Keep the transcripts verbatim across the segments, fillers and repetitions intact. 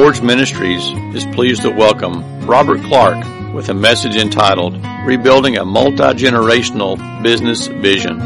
Forge Ministries is pleased to welcome Robert Clark with a message entitled, Rebuilding a Multi-Generational Business Vision.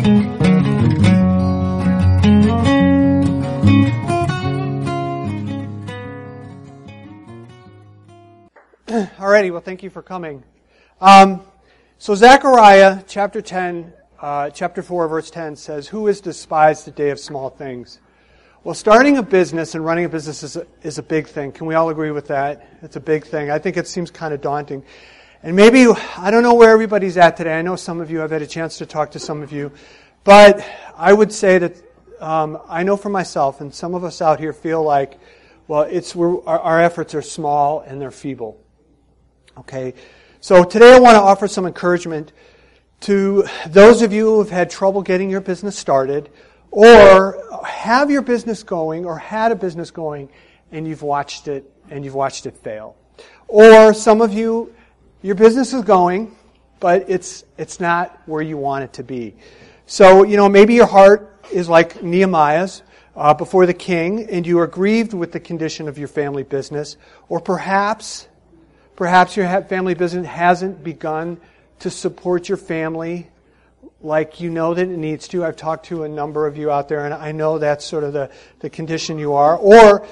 Alrighty, well, thank you for coming. Um, so Zechariah chapter ten, uh, chapter four, verse ten says, "Who has despised the day of small things?" Well, starting a business and running a business is a, is a big thing. Can we all agree with that? It's a big thing. I think it seems kind of daunting. And maybe, I don't know where everybody's at today. I know some of you, I've had a chance to talk to some of you. But I would say that um, I know for myself, and some of us out here feel like, well, it's we're, our, our efforts are small and they're feeble. Okay, so today I want to offer some encouragement to those of you who have had trouble getting your business started, or have your business going, or had a business going, and you've watched it, and you've watched it fail. Or some of you, your business is going, but it's it's not where you want it to be. So, you know, maybe your heart is like Nehemiah's uh, before the king, and you are grieved with the condition of your family business, or perhaps... Perhaps your family business hasn't begun to support your family like you know that it needs to. I've talked to a number of you out there, and I know that's sort of the, the condition you are. Or,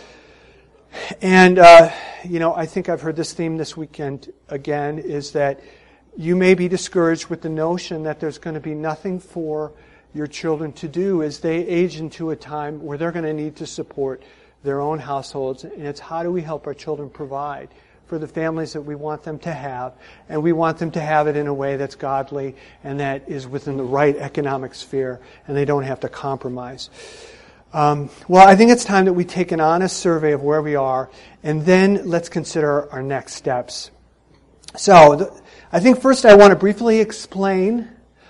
and, uh, you know, I think I've heard this theme this weekend again, is that you may be discouraged with the notion that there's going to be nothing for your children to do as they age into a time where they're going to need to support their own households. And it's how do we help our children provide for the families that we want them to have, and we want them to have it in a way that's godly and that is within the right economic sphere, and they don't have to compromise. Um, well, I think it's time that we take an honest survey of where we are, and then let's consider our next steps. So, th- I think first I want to briefly explain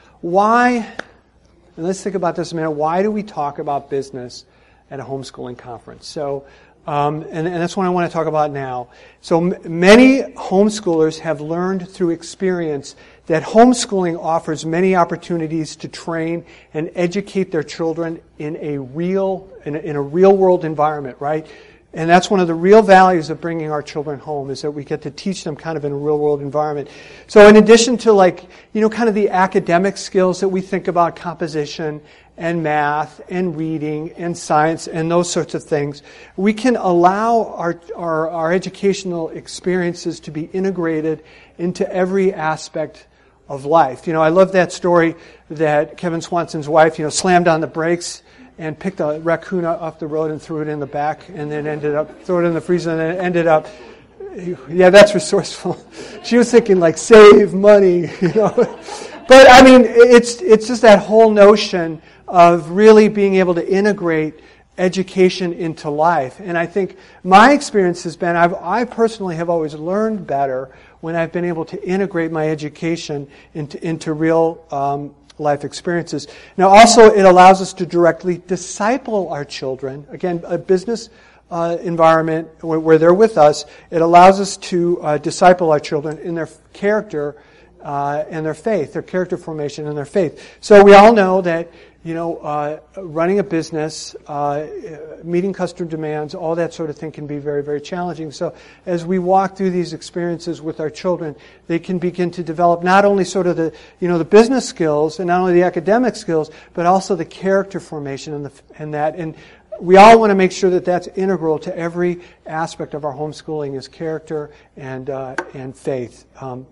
why, and let's think about this a minute, why do we talk about business at a homeschooling conference? So, Um, and, and that's what I want to talk about now. So m- many homeschoolers have learned through experience that homeschooling offers many opportunities to train and educate their children in a real, in a, in a real world environment, right? And that's one of the real values of bringing our children home, is that we get to teach them kind of in a real world environment. So in addition to like, you know, kind of the academic skills that we think about, composition and math and reading and science and those sorts of things, we can allow our, our, our educational experiences to be integrated into every aspect of life. You know, I love that story that Kevin Swanson's wife, you know, slammed on the brakes and picked a raccoon off the road and threw it in the back, and then ended up, threw it in the freezer, and then ended up, yeah, that's resourceful. She was thinking like, save money, you know. But I mean, it's it's just that whole notion of really being able to integrate education into life. And I think my experience has been, I've, I personally have always learned better when I've been able to integrate my education into, into real um, life experiences. Now also, it allows us to directly disciple our children. Again, a business uh, environment where, where they're with us, it allows us to uh, disciple our children in their character uh, and their faith, their character formation and their faith. So we all know that, you know, uh, running a business, uh, meeting customer demands, all that sort of thing can be very, very challenging. So as we walk through these experiences with our children, they can begin to develop not only sort of the, you know, the business skills and not only the academic skills, but also the character formation and the, and that. And we all want to make sure that that's integral to every aspect of our homeschooling, is character and, uh, and faith. Um,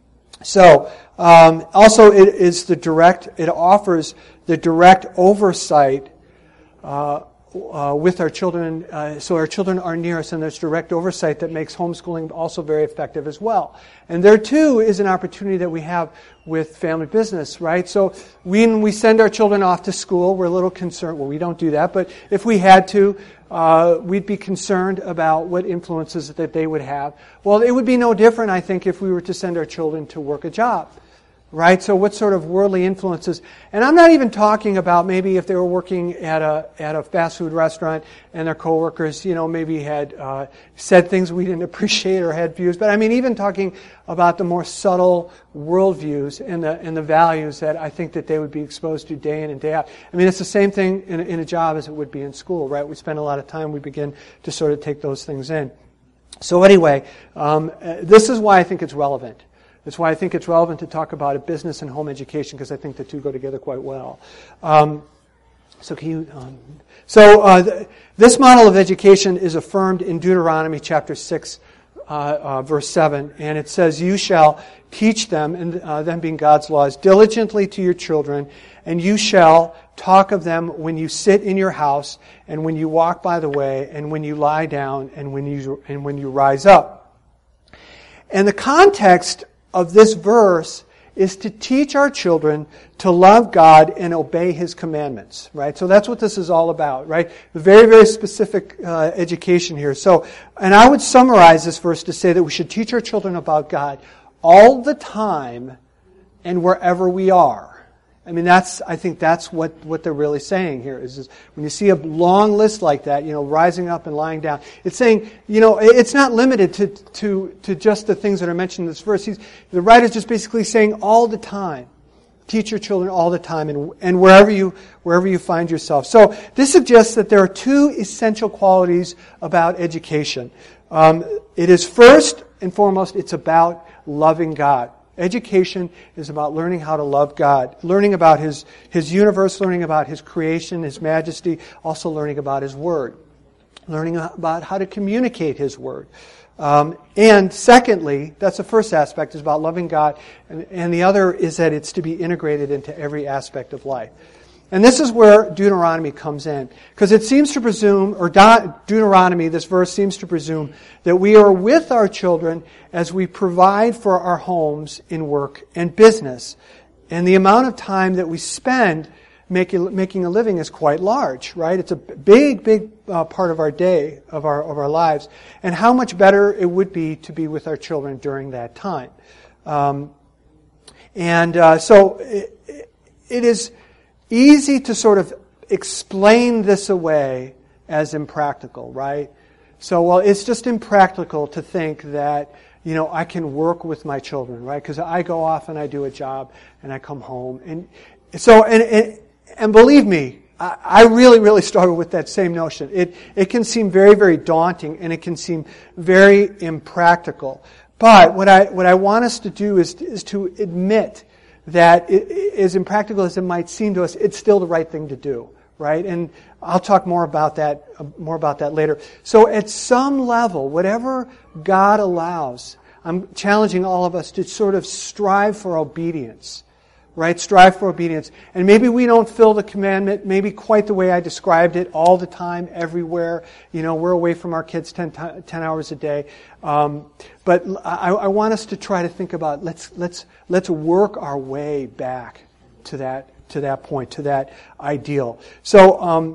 So, um, also it is the direct, it offers the direct oversight uh, uh, with our children, uh, so our children are near us, and there's direct oversight that makes homeschooling also very effective as well. And there too is an opportunity that we have with family business, right? So when we send our children off to school, we're a little concerned, well, we don't do that, but if we had to, Uh, we'd be concerned about what influences that they would have. Well, it would be no different, I think, if we were to send our children to work a job. right? So what sort of worldly influences? And I'm not even talking about maybe if they were working at a at a fast food restaurant and their coworkers, you know, maybe had uh, said things we didn't appreciate or had views. But I mean, even talking about the more subtle worldviews and the and the values that I think that they would be exposed to day in and day out. I mean, it's the same thing in a, in a job as it would be in school, right? We spend a lot of time, we begin to sort of take those things in. So anyway, um, this is why I think it's relevant. That's why I think it's relevant to talk about a business and home education, because I think the two go together quite well. Um, so can you? Um, so uh, th- this model of education is affirmed in Deuteronomy chapter six, uh, uh, verse seven, and it says, "You shall teach them," and uh, them being God's laws, "diligently to your children, and you shall talk of them when you sit in your house, and when you walk by the way, and when you lie down, and when you and when you rise up." And the context of this verse is to teach our children to love God and obey His commandments, right? So that's what this is all about, right? Very, very specific uh, education here. So, and I would summarize this verse to say that we should teach our children about God all the time and wherever we are. I mean, that's, I think that's what, what they're really saying here is, is when you see a long list like that, you know, rising up and lying down, it's saying, you know, it's not limited to, to, to just the things that are mentioned in this verse. He's, the writer's just basically saying all the time. Teach your children all the time and, and wherever you, wherever you find yourself. So this suggests that there are two essential qualities about education. Um, it is first and foremost, it's about loving God. Education is about learning how to love God, learning about His, His universe, learning about His creation, His majesty, also learning about His Word, learning about how to communicate His Word. Um, and secondly, that's the first aspect, is about loving God, and, and the other is that it's to be integrated into every aspect of life. And this is where Deuteronomy comes in, because it seems to presume, or Deuteronomy, this verse seems to presume, that we are with our children as we provide for our homes in work and business. And the amount of time that we spend making making a living is quite large, right? It's a big, big uh, part of our day, of our of our lives. And how much better it would be to be with our children during that time. Um, and uh, so it, it is easy to sort of explain this away as impractical, right? So, well, it's just impractical to think that, you know, I can work with my children, right? Because I go off and I do a job and I come home. And so, and and, and believe me, I, I really, really struggle with that same notion. It it can seem very, very daunting, and it can seem very impractical. But what I what I want us to do is is to admit that it, as impractical as it might seem to us, it's still the right thing to do, right? And I'll talk more about that, uh, more about that later. So at some level, whatever God allows, I'm challenging all of us to sort of strive for obedience, right? Strive for obedience. And maybe we don't fill the commandment maybe quite the way I described it all the time, everywhere. You know, we're away from our kids ten, ten hours a day. Um, but I, I want us to try to think about, let's, let's, let's work our way back to that, to that point, to that ideal. So, um,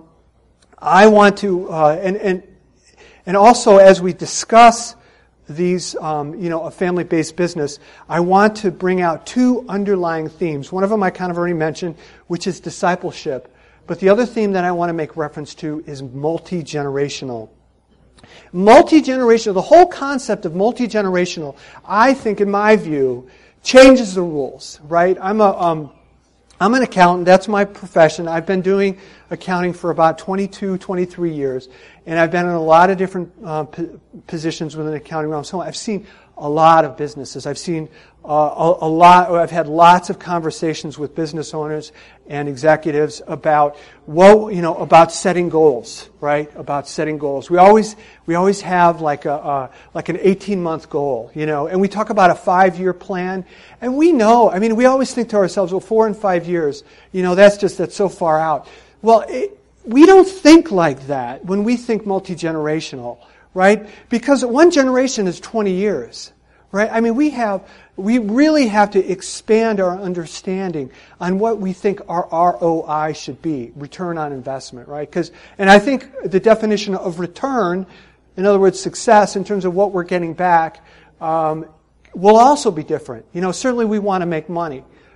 I want to, uh, and, and, and also as we discuss these, um, you know, a family-based business, I want to bring out two underlying themes. One of them I kind of already mentioned, which is discipleship. But the other theme that I want to make reference to is multi-generational. Multi-generational, the whole concept of multi-generational, I think, in my view, changes the rules, right? I'm a, um, I'm an accountant. That's my profession. I've been doing accounting for about twenty-two, twenty-three years, and I've been in a lot of different uh, p- positions within the accounting realm. So I've seen a lot of businesses. I've seen uh, a, a lot. I've had lots of conversations with business owners and executives about what you know about setting goals, right? About setting goals. We always we always have like a uh, like an eighteen month goal, you know, and we talk about a five year plan. And we know. I mean, we always think to ourselves, well, four and five years, you know, that's just that's so far out. Well, it, we don't think like that when we think multi-generational, right? Because one generation is twenty years, right? I mean, we have, we really have to expand our understanding on what we think our R O I should be, return on investment, right? Because, and I think the definition of return, in other words, success in terms of what we're getting back, um, will also be different. You know, certainly we want to make money.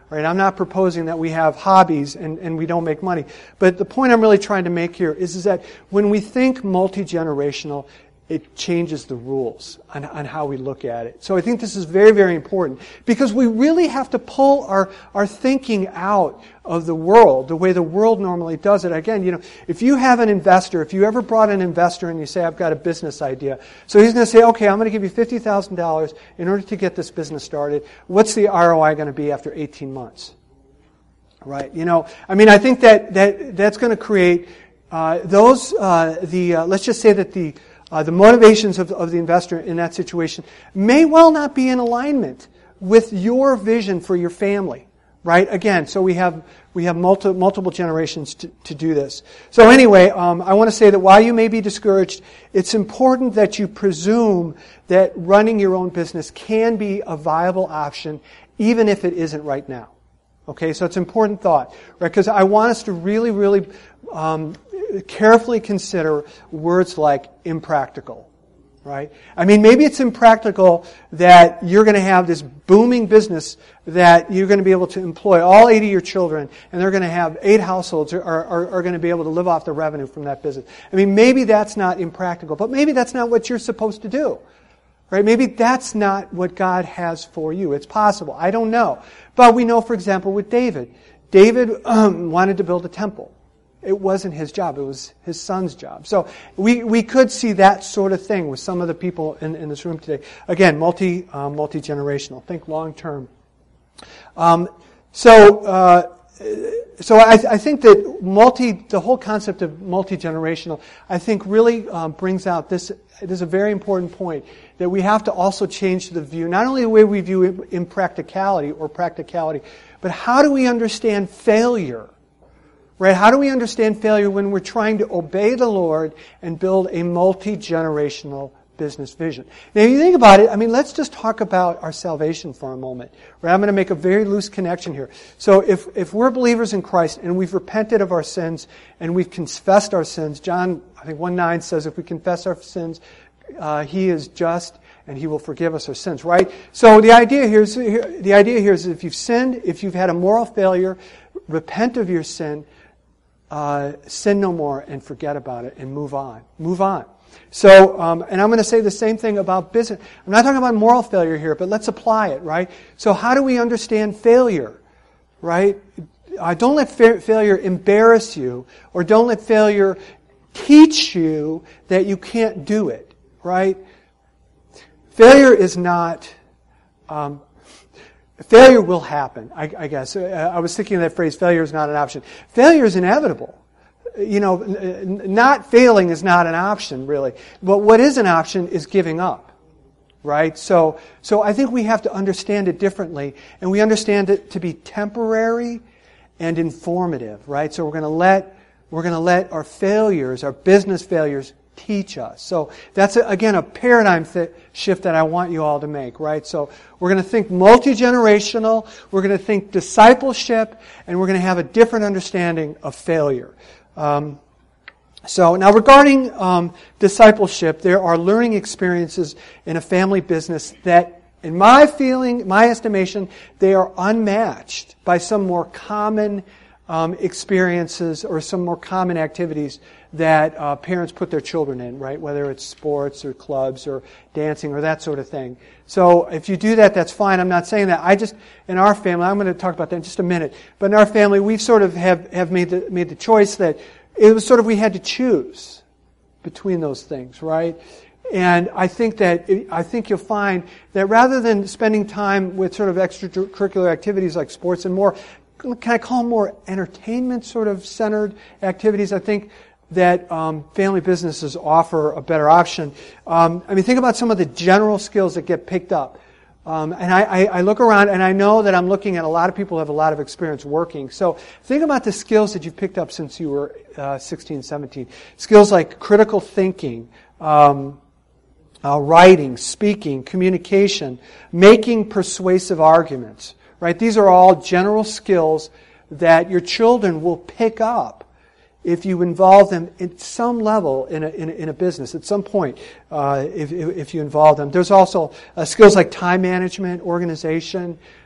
Right? I'm not proposing that we have hobbies and, and we don't make money. But the point I'm really trying to make here is, is that when we think multi-generational, it changes the rules on, on how we look at it. So I think this is very, very important because we really have to pull our, our thinking out of the world, the way the world normally does it. Again, you know, if you have an investor, if you ever brought an investor and you say, I've got a business idea. So he's going to say, okay, I'm going to give you fifty thousand dollars in order to get this business started. What's the R O I going to be after eighteen months? Right? You know, I mean, I think that, that that's going to create uh, those, uh, the, uh, let's just say that the, Uh, the motivations of, of the investor in that situation may well not be in alignment with your vision for your family, right? Again, so we have we have multi, multiple generations to, to do this. So anyway, um, I want to say that while you may be discouraged, it's important that you presume that running your own business can be a viable option, even if it isn't right now. Okay, so it's an important thought, right? Because I want us to really, really um, carefully consider words like impractical, right? I mean, maybe it's impractical that you're going to have this booming business that you're going to be able to employ all eighty of your children, and they're going to have eight households are, are, are going to be able to live off the revenue from that business. I mean, maybe that's not impractical, but maybe that's not what you're supposed to do. Right? Maybe that's not what God has for you. It's possible. I don't know. But we know, for example, with David. David um, wanted to build a temple. It wasn't his job. It was his son's job. So we, we could see that sort of thing with some of the people in, in this room today. Again, multi, uh, multi-generational. Think long-term. Um, so, uh, so I, I think that multi, the whole concept of multi-generational, I think really um, brings out this, this is a very important point, that we have to also change the view, not only the way we view impracticality or practicality, but how do we understand failure? Right? How do we understand failure when we're trying to obey the Lord and build a multi-generational business vision? Now, if you think about it, I mean, let's just talk about our salvation for a moment. Right? I'm going to make a very loose connection here. So if, if we're believers in Christ and we've repented of our sins and we've confessed our sins, John, I think one nine says if we confess our sins, uh, He is just and He will forgive us our sins, right? So the idea here is, the idea here is if you've sinned, if you've had a moral failure, repent of your sin, Uh, sin no more and forget about it and move on. Move on. So, um, and I'm going to say the same thing about business. I'm not talking about moral failure here, but let's apply it, right? So how do we understand failure, right? Uh, don't let fa- failure embarrass you, or don't let failure teach you that you can't do it, right? Failure is not... Um, Failure will happen, I, I guess. I was thinking of that phrase, failure is not an option. Failure is inevitable. You know, not failing is not an option, really. But what is an option is giving up, right? So, so I think we have to understand it differently, and we understand it to be temporary and informative, right? So we're going to let, we're going to let our failures, our business failures, teach us. So that's, a, again, a paradigm th- shift that I want you all to make, right? So we're going to think multi-generational, we're going to think discipleship, and we're going to have a different understanding of failure. Um, so now regarding um, discipleship, there are learning experiences in a family business that, in my feeling, my estimation, they are unmatched by some more common um, experiences or some more common activities that uh, parents put their children in, right? Whether it's sports or clubs or dancing or that sort of thing. So if you do that, that's fine. I'm not saying that. I just, in our family, I'm going to talk about that in just a minute, but in our family, we sort of have, have made the, made the choice that it was sort of we had to choose between those things, right? And I think that, I think you'll find that rather than spending time with sort of extracurricular activities like sports and more, can I call them more entertainment sort of centered activities, I think that um, family businesses offer a better option. Um, I mean, think about some of the general skills that get picked up. Um, and I, I, I look around and I know that I'm looking at a lot of people who have a lot of experience working. So think about the skills that you've picked up since you were uh, sixteen, seventeen. Skills like critical thinking, um, uh, writing, speaking, communication, making persuasive arguments. Right? These are all general skills that your children will pick up if you involve them at some level in a, in a, in a business, at some point, uh, if, if you involve them. There's also uh, skills like time management, organization,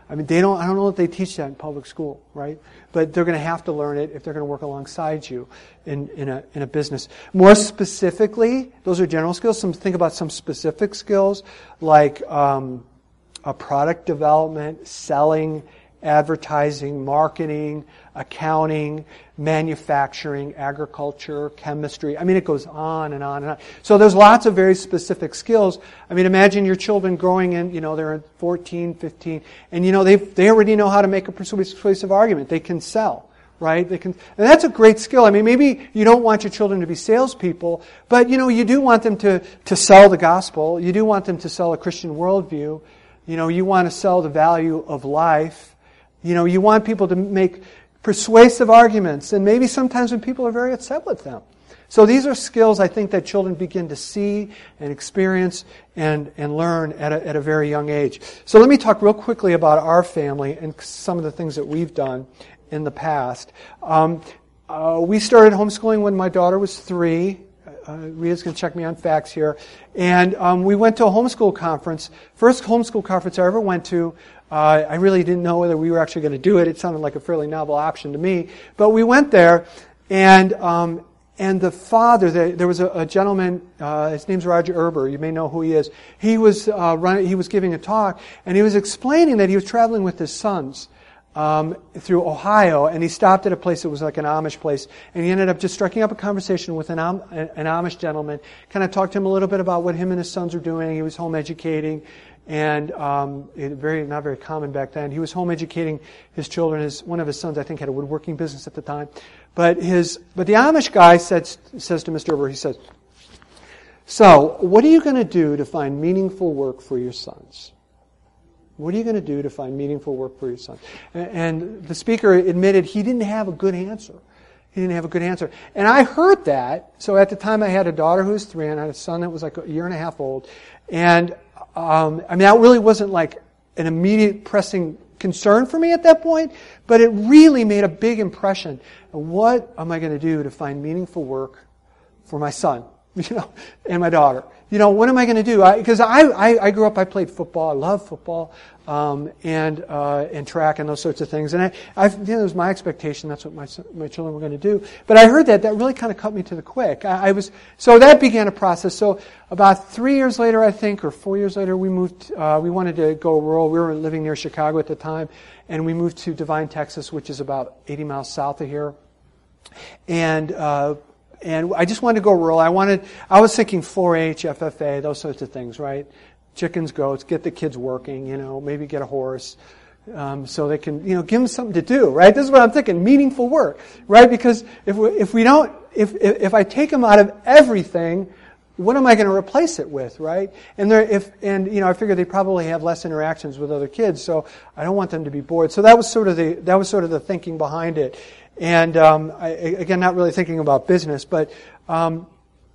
I mean, they don't, I don't know if they teach that in public school, right? But they're going to have to learn it if they're going to work alongside you in, in a, in a business. More specifically, those are general skills. Some, think about some specific skills like, um, a product development, selling, advertising, marketing, accounting, manufacturing, agriculture, chemistry. I mean, it goes on and on and on. So there's lots of very specific skills. I mean, imagine your children growing in, you know, they're fourteen, fifteen, and, you know, they they already know how to make a persuasive argument. They can sell, right? They can, and that's a great skill. I mean, maybe you don't want your children to be salespeople, but, you know, you do want them to, to sell the gospel. You do want them to sell a Christian worldview. You know, you want to sell the value of life. You know, you want people to make persuasive arguments, and maybe sometimes when people are very upset with them. So these are skills I think that children begin to see and experience and, and learn at a, at a very young age. So let me talk real quickly about our family and some of the things that we've done in the past. Um, uh, we started homeschooling when my daughter was three. Uh, Rita's going to check me on facts here. And um, we went to a homeschool conference. First homeschool conference I ever went to. Uh, I really didn't know whether we were actually going to do it. It sounded like a fairly novel option to me. But we went there, and um, and the father, the, there was a, a gentleman, uh, his name's Roger Erber. You may know who he is. He was uh, running, he was giving a talk, and he was explaining that he was traveling with his sons um, through Ohio, and he stopped at a place that was like an Amish place, and he ended up just striking up a conversation with an, Am- an Amish gentleman, kind of talked to him a little bit about what him and his sons were doing. He was home educating. And um, it very not very common back then. He was home educating his children. His one of his sons, I think, had a woodworking business at the time. But his but the Amish guy said, says to Mister Erber, he says, "So, what are you going to do to find meaningful work for your sons? What are you going to do to find meaningful work for your sons?" And the speaker admitted he didn't have a good answer. He didn't have a good answer. And I heard that. So at the time, I had a daughter who was three, and I had a son that was like a year and a half old, and Um, I mean, that really wasn't like an immediate pressing concern for me at that point, but it really made a big impression. What am I going to do to find meaningful work for my son, you know, and my daughter? You know, what am I going to do? Because I, I, I, I grew up, I played football, I love football, um, and uh, and track and those sorts of things. And I, I, you know, it was my expectation that's what my my children were going to do. But I heard that that really kind of cut me to the quick. I, I was so that began a process. So about three years later, I think, or four years later, we moved. Uh, we wanted to go rural. We were living near Chicago at the time, and we moved to Devine, Texas, which is about eighty miles south of here. And uh, and I just wanted to go rural. I wanted. I was thinking four H, F F A, those sorts of things, right? Chickens, goats, get the kids working, you know, maybe get a horse, um, so they can, you know, give them something to do, right? This is what I'm thinking, meaningful work, right? Because if we, if we don't, if, if if I take them out of everything, what am I going to replace it with, right? And there, if and you know, I figure they probably have less interactions with other kids, so I don't want them to be bored. So that was sort of the that was sort of the thinking behind it. And um, I, again, not really thinking about business, but um,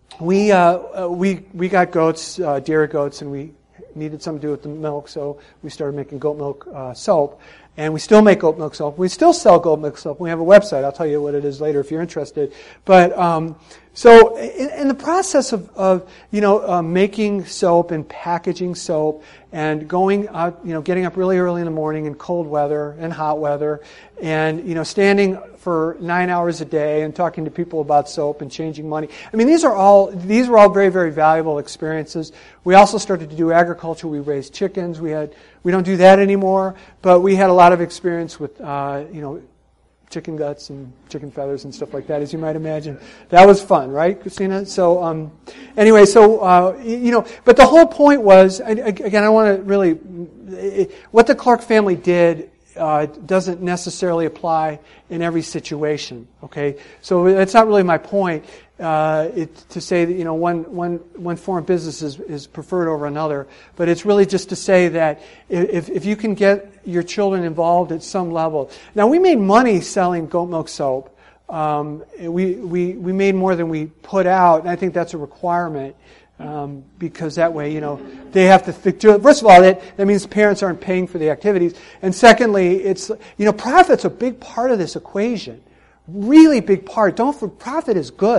we uh, we we got goats, uh, dairy goats, and we needed something to do with the milk, so we started making goat milk uh, soap. And we still make goat milk soap. We still sell goat milk soap. We have a website. I'll tell you what it is later if you're interested. But um, so in, in the process of, of you know uh, making soap and packaging soap and going out, you know, getting up really early in the morning in cold weather and hot weather, and you know standing for nine hours a day and talking to people about soap and changing money. I mean, these are all these were all very very valuable experiences. We also started to do agriculture. We raised chickens. We had we don't do that anymore, but we had a lot of experience with uh, you know chicken guts and chicken feathers and stuff like that, as you might imagine. That was fun, right, Christina? So um, anyway, so uh, you know, but the whole point was, again, I want to really, what the Clark family did uh, doesn't necessarily apply in every situation. Okay, so that's not really my point. Uh, it, to say that you know one one one form of business is, is preferred over another, but it's really just to say that if if you can get your children involved at some level. Now we made money selling goat milk soap. Um, we we we made more than we put out, and I think that's a requirement um, because that way you know they have to think. First of all, that that means parents aren't paying for the activities, and secondly, it's you know profit's a big part of this equation. Really big part. Don't for profit is good.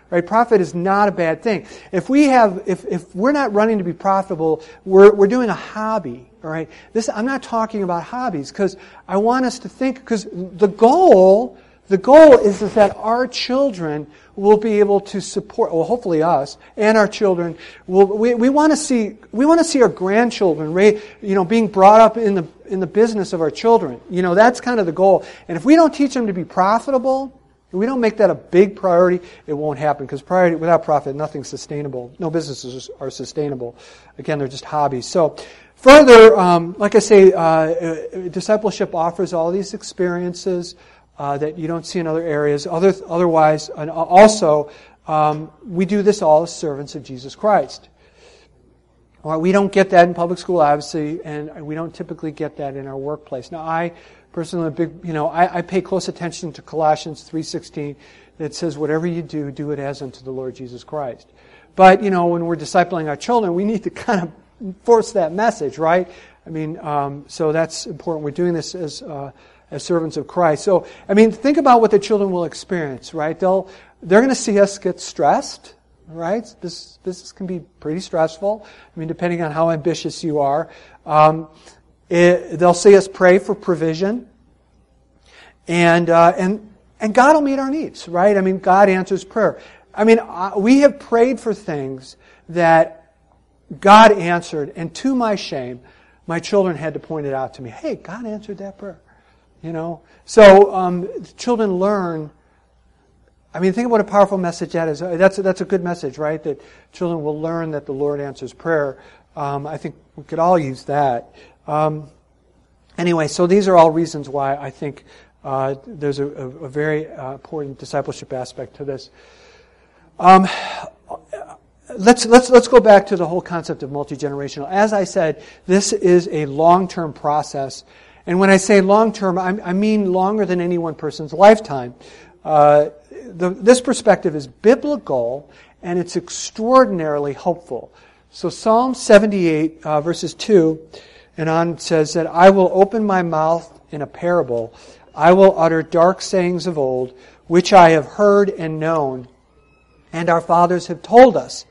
Right? Profit is not a bad thing. If we have, if, if we're not running to be profitable, we're, we're doing a hobby. All right? This, I'm not talking about hobbies because I want us to think, because the goal, the goal is, is that our children will be able to support, well, hopefully us and our children will, we, we want to see, we want to see our grandchildren, you know, being brought up in the, in the business of our children. You know, that's kind of the goal. And if we don't teach them to be profitable, if we don't make that a big priority, it won't happen, because priority, without profit, nothing's sustainable. No businesses are sustainable. Again, they're just hobbies. So, further, um, like I say, uh, discipleship offers all these experiences uh, that you don't see in other areas. Other, otherwise, and also, um, we do this all as servants of Jesus Christ. All right, we don't get that in public school, obviously, and we don't typically get that in our workplace. Now, I personally, a big, you know, I, I pay close attention to Colossians three sixteen that says, "Whatever you do, do it as unto the Lord Jesus Christ." But you know, when we're discipling our children, we need to kind of force that message, right? I mean, um, so that's important. We're doing this as uh, as servants of Christ. So, I mean, think about what the children will experience, right? They'll they're going to see us get stressed, right? This this can be pretty stressful. I mean, depending on how ambitious you are. Um, It, they'll see us pray for provision, and uh, and and God will meet our needs, right? I mean, God answers prayer. I mean, uh, we have prayed for things that God answered, and to my shame, my children had to point it out to me. Hey, God answered that prayer, you know. So um, children learn. I mean, think of what a powerful message that is. That's a, that's a good message, right? That children will learn that the Lord answers prayer. Um, I think we could all use that. Um, anyway, so these are all reasons why I think uh, there's a, a, a very uh, important discipleship aspect to this. Um, let's let's let's go back to the whole concept of multi-generational. As I said, this is a long-term process, and when I say long-term, I, I mean longer than any one person's lifetime. Uh, the, this perspective is biblical, and it's extraordinarily hopeful. So Psalm seventy-eight, uh, verses two and on says that, "I will open my mouth in a parable. I will utter dark sayings of old, which I have heard and known, and our fathers have told us.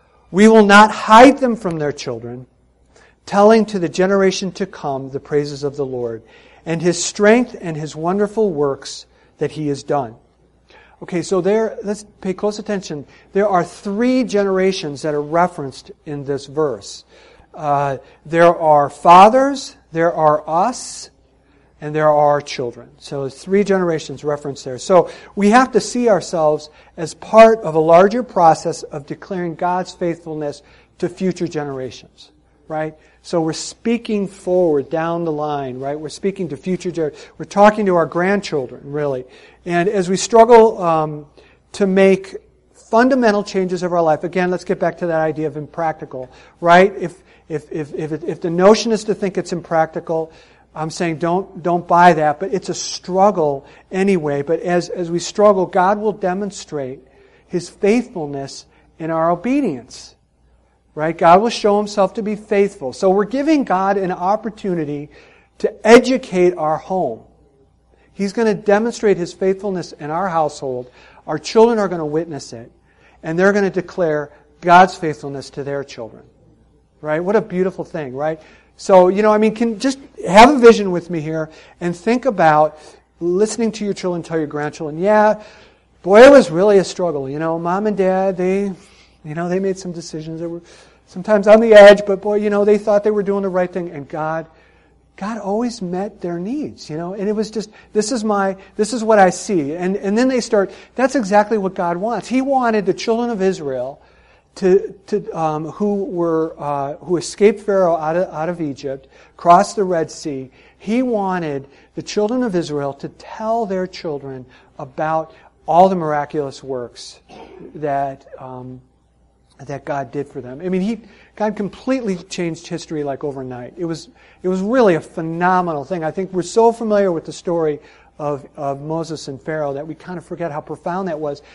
We will not hide them from their children, telling to the generation to come the praises of the Lord, and His strength and His wonderful works that He has done." Okay, so there, let's pay close attention. There are three generations that are referenced in this verse. Uh, there are fathers, there are us, and there are our children. So there's three generations referenced there. So we have to see ourselves as part of a larger process of declaring God's faithfulness to future generations, right? So we're speaking forward down the line, right? We're speaking to future generations. We're talking to our grandchildren, really. And as we struggle um, to make fundamental changes of our life, again, let's get back to that idea of impractical, right? If if if if, it, if the notion is to think it's impractical, I'm saying don't don't buy that. But it's a struggle anyway. But as as we struggle, God will demonstrate His faithfulness in our obedience. Right? God will show Himself to be faithful. So we're giving God an opportunity to educate our home. He's going to demonstrate His faithfulness in our household. Our children are going to witness it. And they're going to declare God's faithfulness to their children. Right? What a beautiful thing, right? So, you know, I mean, can just have a vision with me here and think about listening to your children tell your grandchildren, yeah, boy, it was really a struggle. You know, mom and dad, they... You know, they made some decisions that were sometimes on the edge, but boy, you know, they thought they were doing the right thing, and God, God always met their needs, you know, and it was just, this is my, this is what I see. And, and then they start, that's exactly what God wants. He wanted the children of Israel to, to, um, who were, uh, who escaped Pharaoh out of, out of Egypt, crossed the Red Sea. He wanted the children of Israel to tell their children about all the miraculous works that, um, that God did for them. I mean, he God completely changed history like overnight. It was it was really a phenomenal thing. I think we're so familiar with the story of, of Moses and Pharaoh that we kind of forget how profound that was.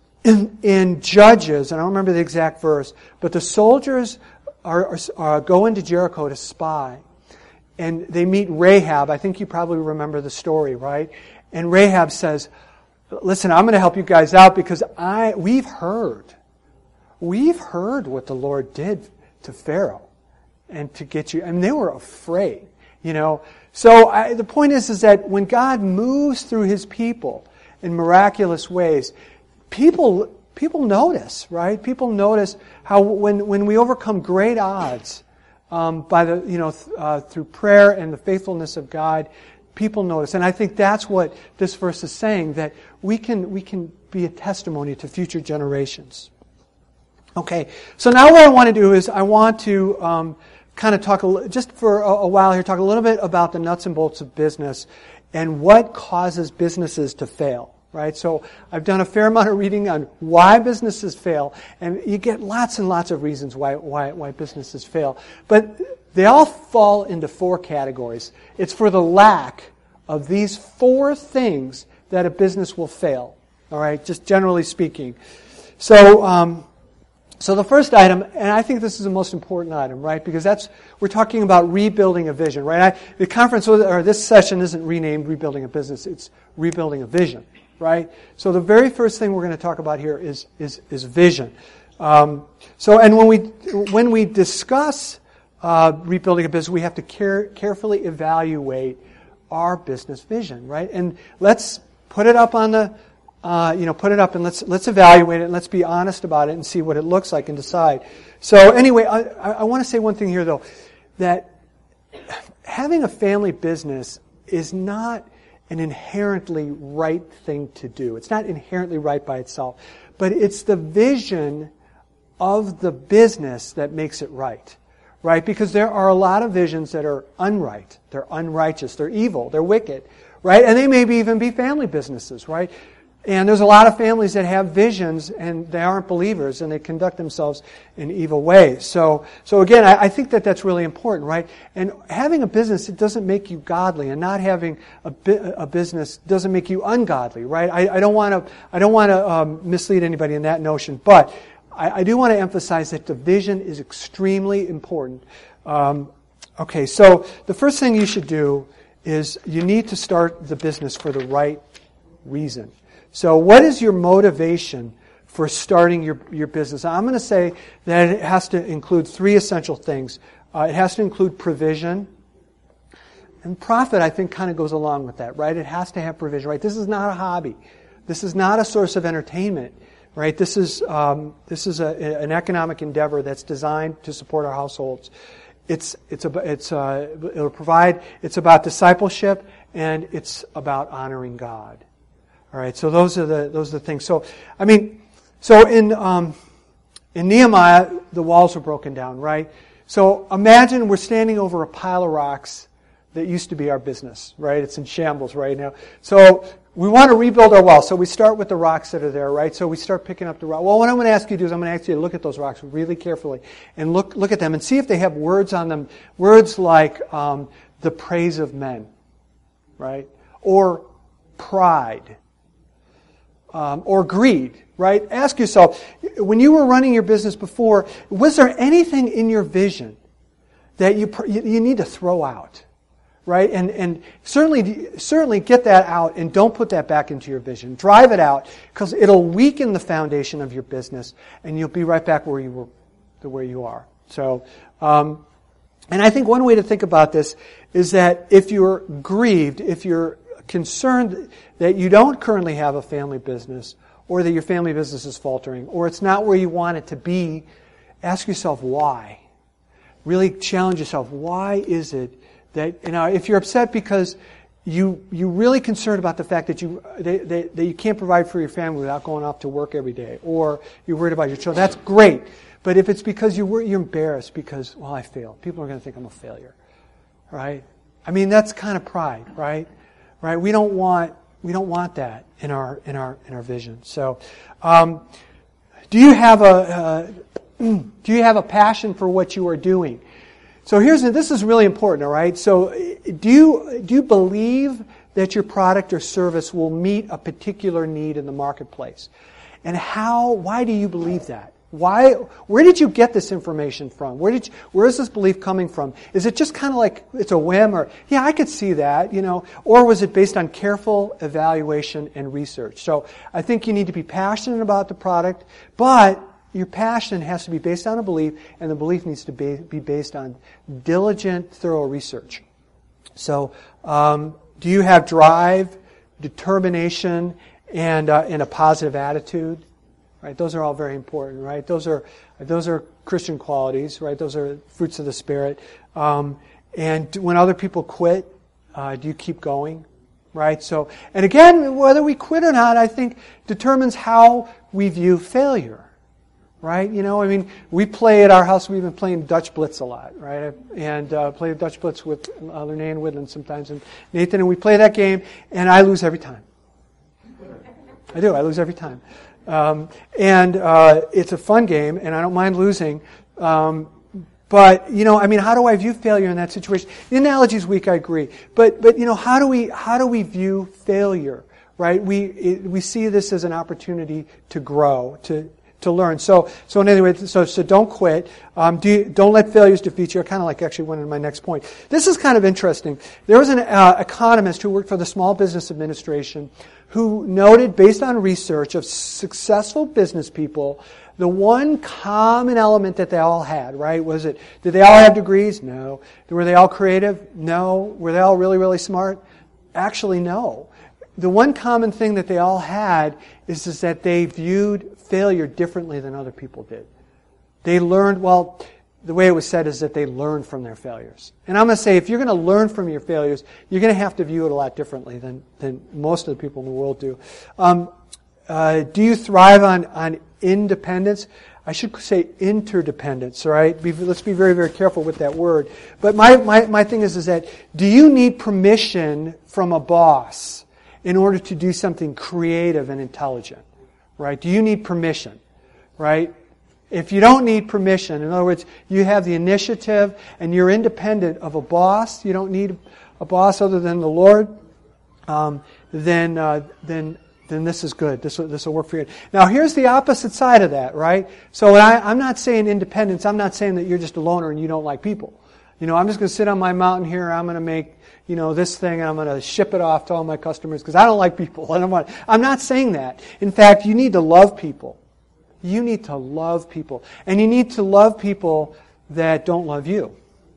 In, in Judges, and I don't remember the exact verse, but the soldiers are, are, are go into Jericho to spy, and they meet Rahab. I think you probably remember the story, right? And Rahab says, listen, I'm going to help you guys out because I we've heard, we've heard what the Lord did to Pharaoh and to get you. I mean, they were afraid, you know. So I, the point is, is that when God moves through His people in miraculous ways, people people notice, right? People notice how when when we overcome great odds um, by the you know th- uh, through prayer and the faithfulness of God, people notice. And I think that's what this verse is saying, that we can we can be a testimony to future generations. Okay, so now what I want to do is I want to um, kind of talk, a, just for a, a while here, talk a little bit about the nuts and bolts of business and what causes businesses to fail, right? So I've done a fair amount of reading on why businesses fail, and you get lots and lots of reasons why why, why businesses fail. But they all fall into four categories. It's for the lack of these four things that a business will fail, all right, just generally speaking. So, um, So the first item, and I think this is the most important item, right? Because that's, we're talking about rebuilding a vision, right? I, the conference, or this session isn't renamed Rebuilding a Business, it's Rebuilding a Vision, right? So the very first thing we're going to talk about here is, is, is vision. Um, so, and when we, when we discuss, uh, rebuilding a business, we have to care, carefully evaluate our business vision, right? And let's put it up on the, Uh, you know, put it up and let's let's evaluate it and let's be honest about it and see what it looks like and decide. So anyway, I, I want to say one thing here though, that having a family business is not an inherently right thing to do. It's not inherently right by itself, but it's the vision of the business that makes it right, right? Because there are a lot of visions that are unright, they're unrighteous, they're evil, they're wicked, right? And they maybe even be family businesses, right? And there's a lot of families that have visions and they aren't believers and they conduct themselves in evil ways. So, so again, I, I think that that's really important, right? And having a business, it doesn't make you godly, and not having a, bi- a business doesn't make you ungodly, right? I, I don't want to, I don't want to um, mislead anybody in that notion, but I, I do want to emphasize that the vision is extremely important. Um, okay, so the first thing you should do is you need to start the business for the right reason. So what is your motivation for starting your, your business? I'm going to say that it has to include three essential things. Uh, it has to include provision. And profit, I think, kind of goes along with that, right? It has to have provision, right? This is not a hobby. This is not a source of entertainment, right? This is um, this is a, an economic endeavor that's designed to support our households. It's it's a, it's uh, it'll provide. It's about discipleship, and it's about honoring God. All right, so those are the those are the things. So, I mean, so in um, in Nehemiah, the walls were broken down, right? So imagine we're standing over a pile of rocks that used to be our business, right? It's in shambles right now. So we want to rebuild our walls. So we start with the rocks that are there, right? So we start picking up the rock. Well, what I'm going to ask you to do is I'm going to ask you to look at those rocks really carefully and look look at them and see if they have words on them, words like um, the praise of men, right? Or pride. Um, or greed, right? Ask yourself, when you were running your business before, was there anything in your vision that you you need to throw out, right? And and certainly certainly get that out and don't put that back into your vision. Drive it out because it'll weaken the foundation of your business, and you'll be right back where you were, to where you are. So, um, and I think one way to think about this is that if you're grieved, if you're concerned that you don't currently have a family business, or that your family business is faltering, or it's not where you want it to be, ask yourself why. Really challenge yourself. Why is it that, you know, if you're upset because you you really concerned about the fact that you that, that, that you can't provide for your family without going off to work every day, or you're worried about your children, that's great. But if it's because you're you're embarrassed because, well, I failed, people are going to think I'm a failure, right? I mean, that's kind of pride, right? Right? We don't want we don't want that in our in our in our vision. So, um, do you have a uh, do you have a passion for what you are doing? So here's this is really important. All right. So do you do you believe that your product or service will meet a particular need in the marketplace? And how? Why do you believe that? Why? Where did you get this information from? Where did you, where is this belief coming from? Is it just kind of like it's a whim, or yeah, I could see that, you know, or was it based on careful evaluation and research? So I think you need to be passionate about the product, but your passion has to be based on a belief, and the belief needs to be, be based on diligent, thorough research. So, um, do you have drive, determination, and uh, and a positive attitude? Right, those are all very important, right? Those are those are Christian qualities, right? Those are fruits of the Spirit. Um, and when other people quit, uh, do you keep going, right? So, and again, whether we quit or not, I think determines how we view failure, right? You know, I mean, we play at our house. We've been playing Dutch Blitz a lot, right? And uh, play Dutch Blitz with uh, Lene and Woodland sometimes, and Nathan, and we play that game, and I lose every time. I do. I lose every time. Um, and uh, it's a fun game, and I don't mind losing. Um, but you know, I mean, how do I view failure in that situation? The analogy's weak, I agree. But but you know, how do we how do we view failure? Right? We it, we see this as an opportunity to grow, to to learn. So so anyway, so so don't quit. Um, do you, don't let failures defeat you. I kind of like actually went into my next point. This is kind of interesting. There was an uh, economist who worked for the Small Business Administration, who noted, based on research of successful business people, the one common element that they all had, right? Was it, did they all have degrees? No. Were they all creative? No. Were they all really, really smart? Actually, no. The one common thing that they all had is, is that they viewed failure differently than other people did. They learned, well, the way it was said is that they learned from their failures. And I'm going to say, if you're going to learn from your failures, you're going to have to view it a lot differently than, than most of the people in the world do. Um, uh, do you thrive on, on independence? I should say interdependence, all right? Be, let's be very, very careful with that word. But my, my, my thing is, is that, do you need permission from a boss in order to do something creative and intelligent, right? Do you need permission, right? If you don't need permission, in other words, you have the initiative and you're independent of a boss, you don't need a boss other than the Lord, um, then uh, then then this is good. This will, this will work for you. Now, here's the opposite side of that, right? So when I, I'm not saying independence. I'm not saying that you're just a loner and you don't like people. You know, I'm just going to sit on my mountain here. I'm going to make, you know, this thing, and I'm going to ship it off to all my customers because I don't like people. I don't want. I'm not saying that. In fact, you need to love people. You need to love people. And you need to love people that don't love you.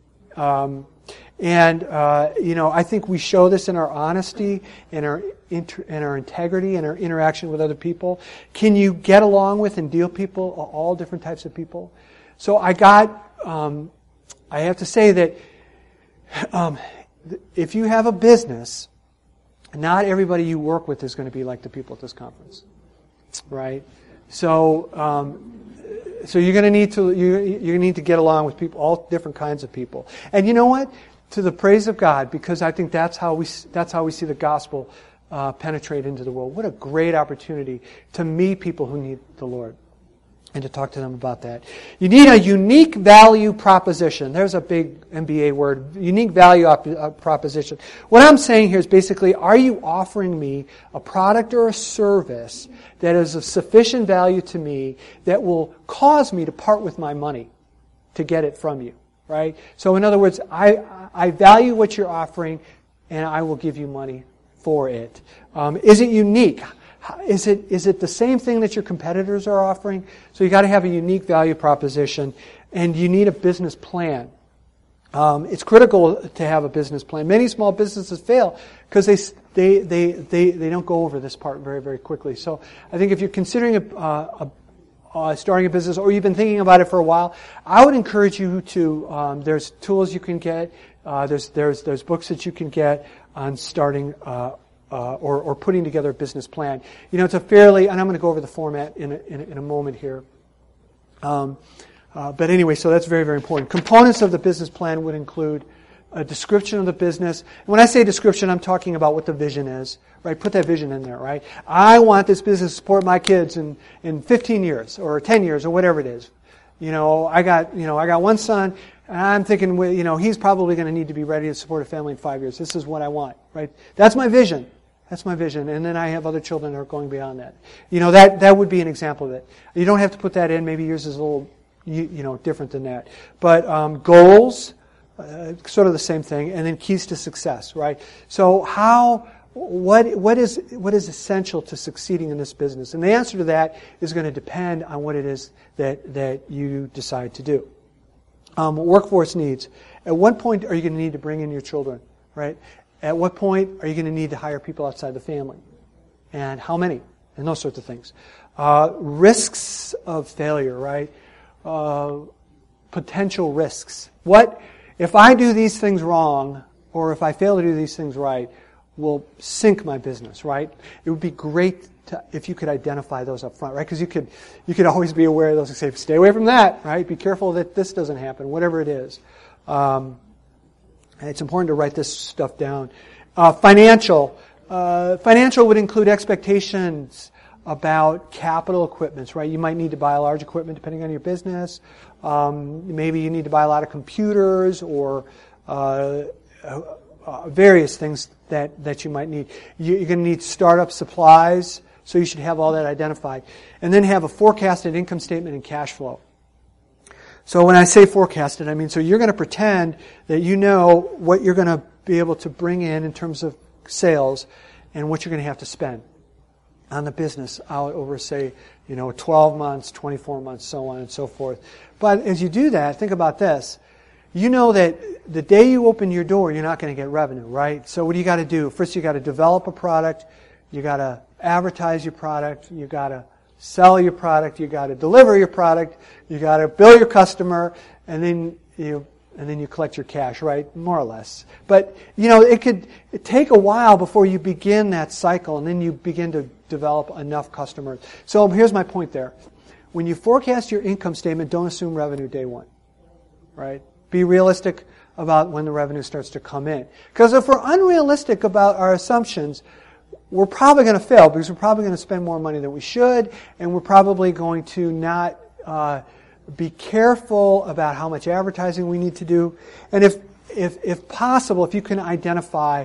Um, and, uh, you know, I think we show this in our honesty, in our, inter- in our integrity, in our interaction with other people. Can you get along with and deal people, all different types of people? So I got, um, I have to say that um, if you have a business, not everybody you work with is going to be like the people at this conference. Right? So, um, so you're going to need to you you need to get along with people, all different kinds of people. And you know what? To the praise of God, because I think that's how we that's how we see the gospel uh, penetrate into the world. What a great opportunity to meet people who need the Lord and to talk to them about that. You need a unique value proposition. There's a big M B A word, unique value op- uh, proposition. What I'm saying here is basically, are you offering me a product or a service that is of sufficient value to me that will cause me to part with my money to get it from you, right? So in other words, I, I value what you're offering and I will give you money for it. Um, is it unique? Is it is it the same thing that your competitors are offering? So you got to have a unique value proposition, and you need a business plan. Um, it's critical to have a business plan. Many small businesses fail because they they they they they don't go over this part very very quickly. So I think if you're considering a, a, a starting a business, or you've been thinking about it for a while, I would encourage you to. Um, there's tools you can get. Uh, there's there's there's books that you can get on starting. Uh, Uh, or, or putting together a business plan. You know, it's a fairly, and I'm going to go over the format in a, in a, in a moment here. Um, uh, but anyway, so that's very, very important. Components of the business plan would include a description of the business. And when I say description, I'm talking about what the vision is, right? Put that vision in there, right? I want this business to support my kids in, in fifteen years or ten years or whatever it is. You know, I got, you know, I got one son, and I'm thinking, you know, he's probably going to need to be ready to support a family in five years. This is what I want, right? That's my vision. That's my vision. And then I have other children that are going beyond that. You know, that, that would be an example of it. You don't have to put that in. Maybe yours is a little, you, you know, different than that. But um, goals, uh, sort of the same thing. And then keys to success, right? So how, what, what is, what is essential to succeeding in this business? And the answer to that is going to depend on what it is that, that you decide to do. Um, workforce needs. At what point are you going to need to bring in your children, right? At what point are you going to need to hire people outside the family? And how many? And those sorts of things. Uh, risks of failure, right? Uh, potential risks. What, if I do these things wrong, or if I fail to do these things right, will sink my business, right? It would be great to, if you could identify those up front, right? Because you could, you could always be aware of those and say, stay away from that, right? Be careful that this doesn't happen, whatever it is. Um, It's important to write this stuff down. Uh, financial. Uh, financial would include expectations about capital equipments, right? You might need to buy a large equipment depending on your business. Um, maybe you need to buy a lot of computers or uh, uh, various things that, that you might need. You, you're going to need startup supplies, so you should have all that identified. And then have a forecasted income statement and cash flow. So when I say forecasted, I mean, so you're going to pretend that you know what you're going to be able to bring in in terms of sales and what you're going to have to spend on the business out over, say, you know, twelve months, twenty-four months, so on and so forth. But as you do that, think about this. You know that the day you open your door, you're not going to get revenue, right? So what do you got to do? First, you got to develop a product. You got to advertise your product. You got to sell your product, you got to deliver your product, you got to bill your customer, and then you and then you collect your cash, right? More or less. But you know, it could it take a while before you begin that cycle, and then you begin to develop enough customers. So here's my point there: when you forecast your income statement, don't assume revenue day one, right? Be realistic about when the revenue starts to come in. Because if we're unrealistic about our assumptions, we're probably going to fail because we're probably going to spend more money than we should, and we're probably going to not uh, be careful about how much advertising we need to do. And if, if, if possible, if you can identify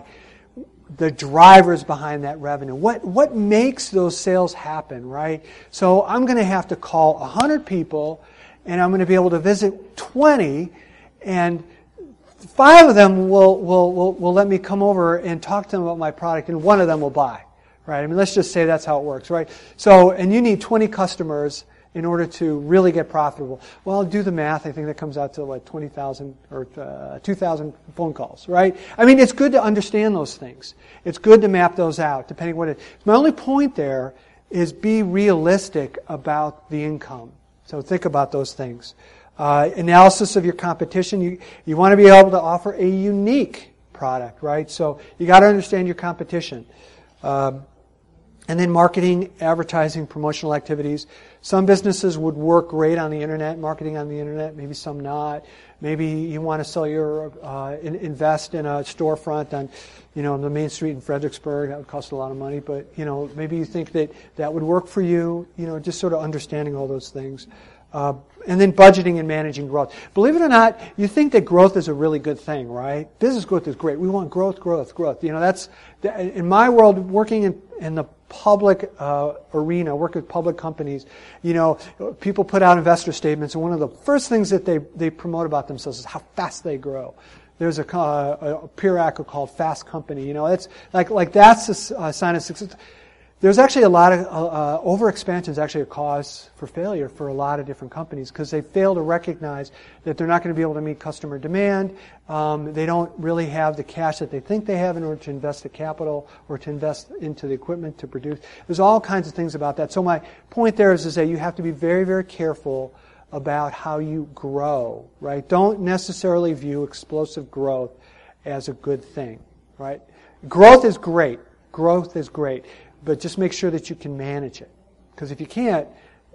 the drivers behind that revenue, what, what makes those sales happen, right? So I'm going to have to call one hundred people, and I'm going to be able to visit twenty, and five of them will, will, will, will let me come over and talk to them about my product, and one of them will buy, right? I mean, let's just say that's how it works, right? So, and you need twenty customers in order to really get profitable. Well, do the math. I think that comes out to like twenty thousand or uh, two thousand phone calls, right? I mean, it's good to understand those things. It's good to map those out, depending what it is. My only point there is be realistic about the income. So think about those things. Uh, analysis of your competition. You, you want to be able to offer a unique product, right? So you got to understand your competition. Um, and then marketing, advertising, promotional activities. Some businesses would work great on the internet, marketing on the internet, maybe some not. Maybe you want to sell your, uh, in, invest in a storefront on, you know, on the main street in Fredericksburg. That would cost a lot of money, but, you know, maybe you think that that would work for you, you know, just sort of understanding all those things. Uh, and then budgeting and managing growth. Believe it or not, you think that growth is a really good thing, right? Business growth is great. We want growth, growth, growth. You know, that's, in my world, working in, in the public uh, arena, work with public companies, you know, people put out investor statements, and one of the first things that they, they promote about themselves is how fast they grow. There's a, uh, a peer article called Fast Company. You know, it's like, like that's a, a sign of success. There's actually a lot of, uh, overexpansion is actually a cause for failure for a lot of different companies because they fail to recognize that they're not going to be able to meet customer demand. Um, they don't really have the cash that they think they have in order to invest the capital or to invest into the equipment to produce. There's all kinds of things about that. So my point there is, is that you have to be very, very careful about how you grow, right? Don't necessarily view explosive growth as a good thing, right? Growth is great. Growth is great. But just make sure that you can manage it. Because if you can't,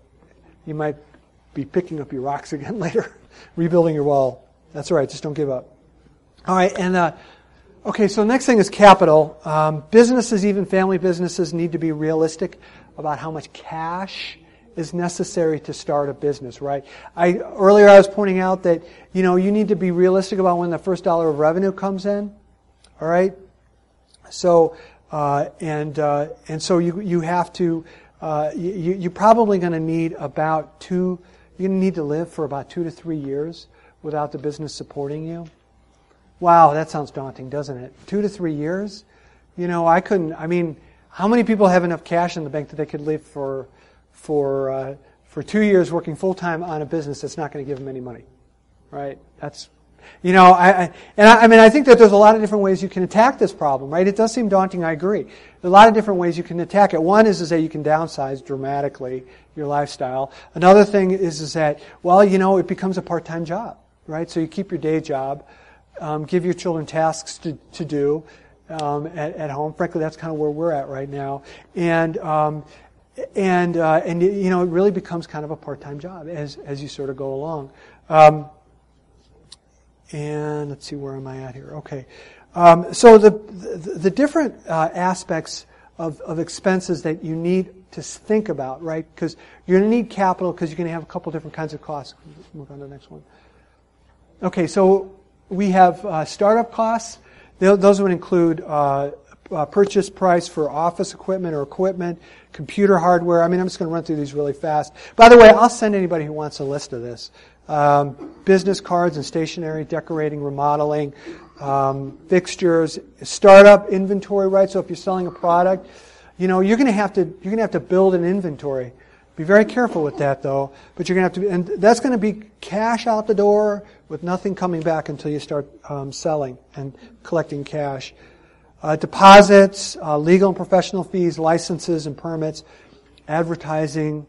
you might be picking up your rocks again later, rebuilding your wall. That's all right. Just don't give up. All right. And, uh, okay, so next thing is capital. Um, businesses, even family businesses, need to be realistic about how much cash is necessary to start a business, right? I, earlier I was pointing out that, you know, you need to be realistic about when the first dollar of revenue comes in. All right? So, Uh, and uh, and so you you have to uh, you you're probably going to need about two. You're going to need to live for about two to three years without the business supporting you. Wow, that sounds daunting, doesn't it? Two to three years. You know, I couldn't. I mean, how many people have enough cash in the bank that they could live for for uh, for two years working full time on a business that's not going to give them any money, right? That's You know, I, I and I, I mean, I think that there's a lot of different ways you can attack this problem, right? It does seem daunting, I agree. There are a lot of different ways you can attack it. One is, is that you can downsize dramatically your lifestyle. Another thing is, is that, well, you know, it becomes a part-time job, right? So you keep your day job, um, give your children tasks to, to do um, at, at home. Frankly, that's kind of where we're at right now. And um, and uh, and you know, it really becomes kind of a part-time job as as you sort of go along. Um, And let's see, where am I at here? Okay. Um, so the, the the different uh, aspects of, of expenses that you need to think about, right? Because you're going to need capital because you're going to have a couple different kinds of costs. Let's move on to the next one. Okay, so we have uh, startup costs. Those would include uh, uh, purchase price for office equipment or equipment, computer hardware. I mean, I'm just going to run through these really fast. By the way, I'll send anybody who wants a list of this. Um, business cards and stationery, decorating, remodeling, um, fixtures, startup inventory, right? So if you're selling a product, you know, you're going to have to you're going to have to build an inventory. Be very careful with that, though. But you're going to have to, and that's going to be cash out the door with nothing coming back until you start um, selling and collecting cash. Uh, deposits, uh, legal and professional fees, licenses and permits, advertising,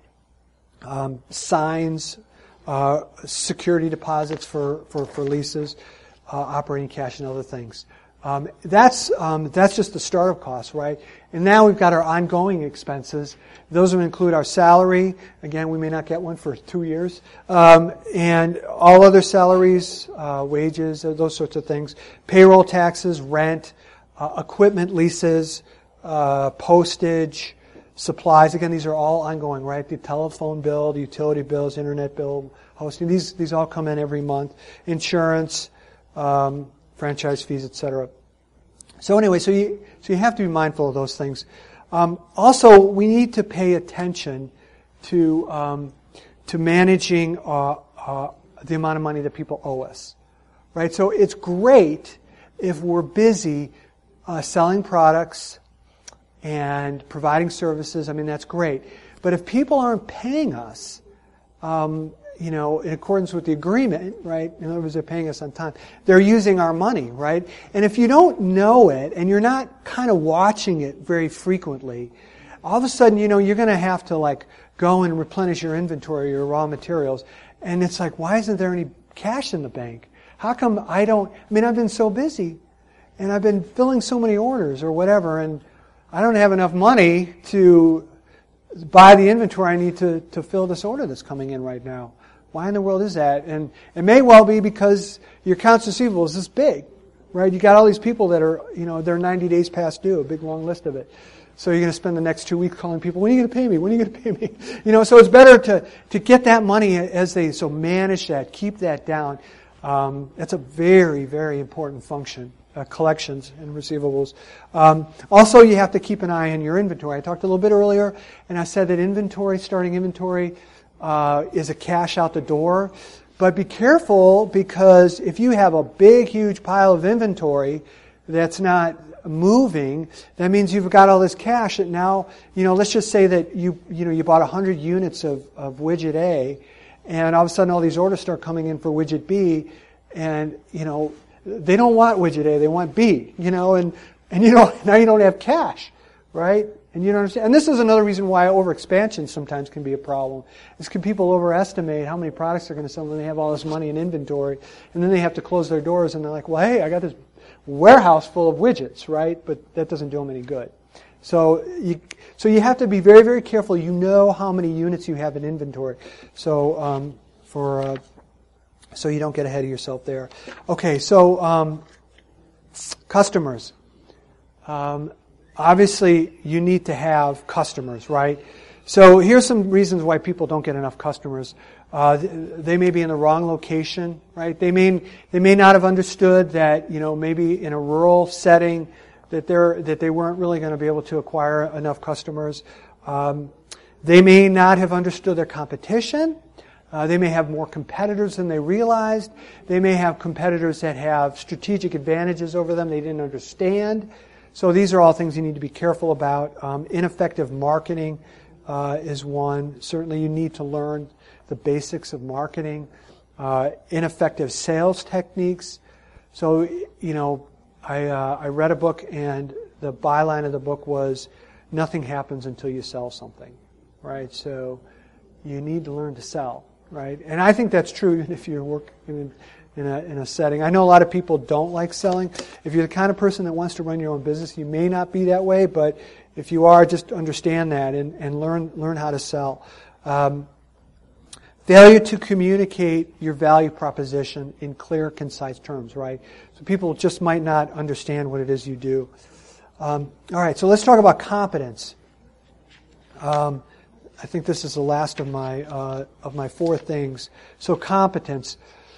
um, signs. Uh, security deposits for, for, for leases, uh, operating cash, and other things. Um, that's um, that's just the startup costs, right? And now we've got our ongoing expenses. Those would include our salary. Again, we may not get one for two years. Um, and all other salaries, uh, wages, those sorts of things. Payroll taxes, rent, uh, equipment leases, uh, postage, supplies. Again, these are all ongoing, right? The telephone bill, the utility bills, internet bill, hosting. These these all come in every month. Insurance, um, franchise fees, et cetera. So anyway, so you so you have to be mindful of those things. Um, also, we need to pay attention to um, to managing uh, uh, the amount of money that people owe us, right? So it's great if we're busy uh, selling products and providing services. I mean, that's great. But if people aren't paying us, um, you know, in accordance with the agreement, right? In other words, they're paying us on time. They're using our money, right? And if you don't know it and you're not kind of watching it very frequently, all of a sudden, you know, you're going to have to like go and replenish your inventory, your raw materials. And it's like, why isn't there any cash in the bank? How come I don't, I mean, I've been so busy and I've been filling so many orders or whatever, and I don't have enough money to buy the inventory I need to, to fill this order that's coming in right now. Why in the world is that? And it may well be because your accounts receivable is this big, right? You got all these people that are, you know, they're ninety days past due, a big long list of it. So you're going to spend the next two weeks calling people, when are you going to pay me? When are you going to pay me? You know, so it's better to, to get that money as they, so manage that, keep that down. Um, that's a very, very important function. Uh, collections and receivables. Um, also, you have to keep an eye on your inventory. I talked a little bit earlier, and I said that inventory, starting inventory, uh, is a cash out the door. But be careful, because if you have a big, huge pile of inventory that's not moving, that means you've got all this cash that now, you know, let's just say that you, you know, you bought one hundred units of, of widget A, and all of a sudden all these orders start coming in for widget B, and, you know, they don't want widget A, they want B, you know, and, and you don't, now you don't have cash, right? And you don't understand. And this is another reason why overexpansion sometimes can be a problem. Is can people overestimate how many products they're going to sell when they have all this money in inventory, and then they have to close their doors and they're like, well, hey, I got this warehouse full of widgets, right? But that doesn't do them any good. So you, so you have to be very, very careful. You know how many units you have in inventory. So, um, for, uh, So you don't get ahead of yourself there. Okay, so um, customers. Um, obviously, you need to have customers, right? So here's some reasons why people don't get enough customers. Uh, they may be in the wrong location, right? They may they may not have understood that, you know, maybe in a rural setting, that they're that they weren't really going to be able to acquire enough customers. Um, they may not have understood their competition. Uh, they may have more competitors than they realized. They may have competitors that have strategic advantages over them they didn't understand. So these are all things you need to be careful about. Um, ineffective marketing uh, is one. Certainly you need to learn the basics of marketing. Uh, ineffective sales techniques. So, you know, I, uh, I read a book, and the byline of the book was, nothing happens until you sell something, right? So you need to learn to sell, right? And I think that's true even if you work in, in, a, in a setting. I know a lot of people don't like selling. If you're the kind of person that wants to run your own business, you may not be that way, but if you are, just understand that and, and learn, learn how to sell. Um, Failure to communicate your value proposition in clear, concise terms, right? So people just might not understand what it is you do. Um, all right, so let's talk about competence. Um, I think this is the last of my uh, of my four things. So competence.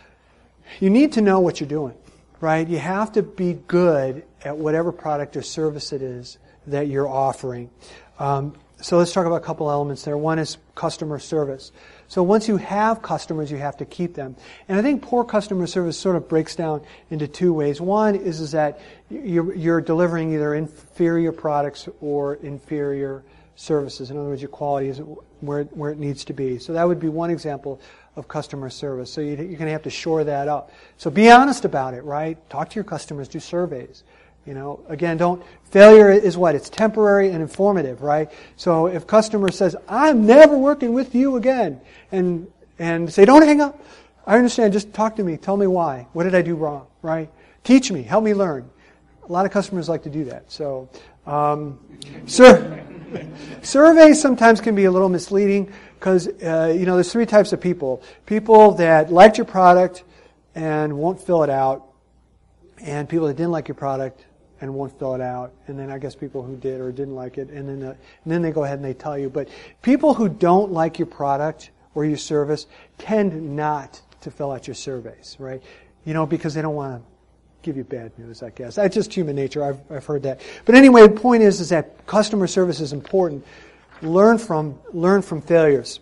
You need to know what you're doing, right? You have to be good at whatever product or service it is that you're offering. Um, so let's talk about a couple elements there. One is customer service. So once you have customers, you have to keep them. And I think poor customer service sort of breaks down into two ways. One is, is that you're, you're delivering either inferior products or inferior services. In other words, your quality isn't where, where it needs to be. So that would be one example of customer service. So you, you're going to have to shore that up. So be honest about it, right? Talk to your customers, do surveys. You know, again, don't, failure is what? It's temporary and informative, right? So if customer says, I'm never working with you again, and, and say, don't hang up. I understand, just talk to me, tell me why. What did I do wrong, right? Teach me, help me learn. A lot of customers like to do that. So, um, sur- surveys sometimes can be a little misleading because, uh, you know, there's three types of people. People that liked your product and won't fill it out, and people that didn't like your product and won't fill it out, and then I guess people who did or didn't like it, and then uh, and then they go ahead and they tell you. But people who don't like your product or your service tend not to fill out your surveys, right? You know, because they don't want to give you bad news, I guess. That's just human nature. I've I've heard that. But anyway, the point is is that customer service is important. Learn from learn from failures.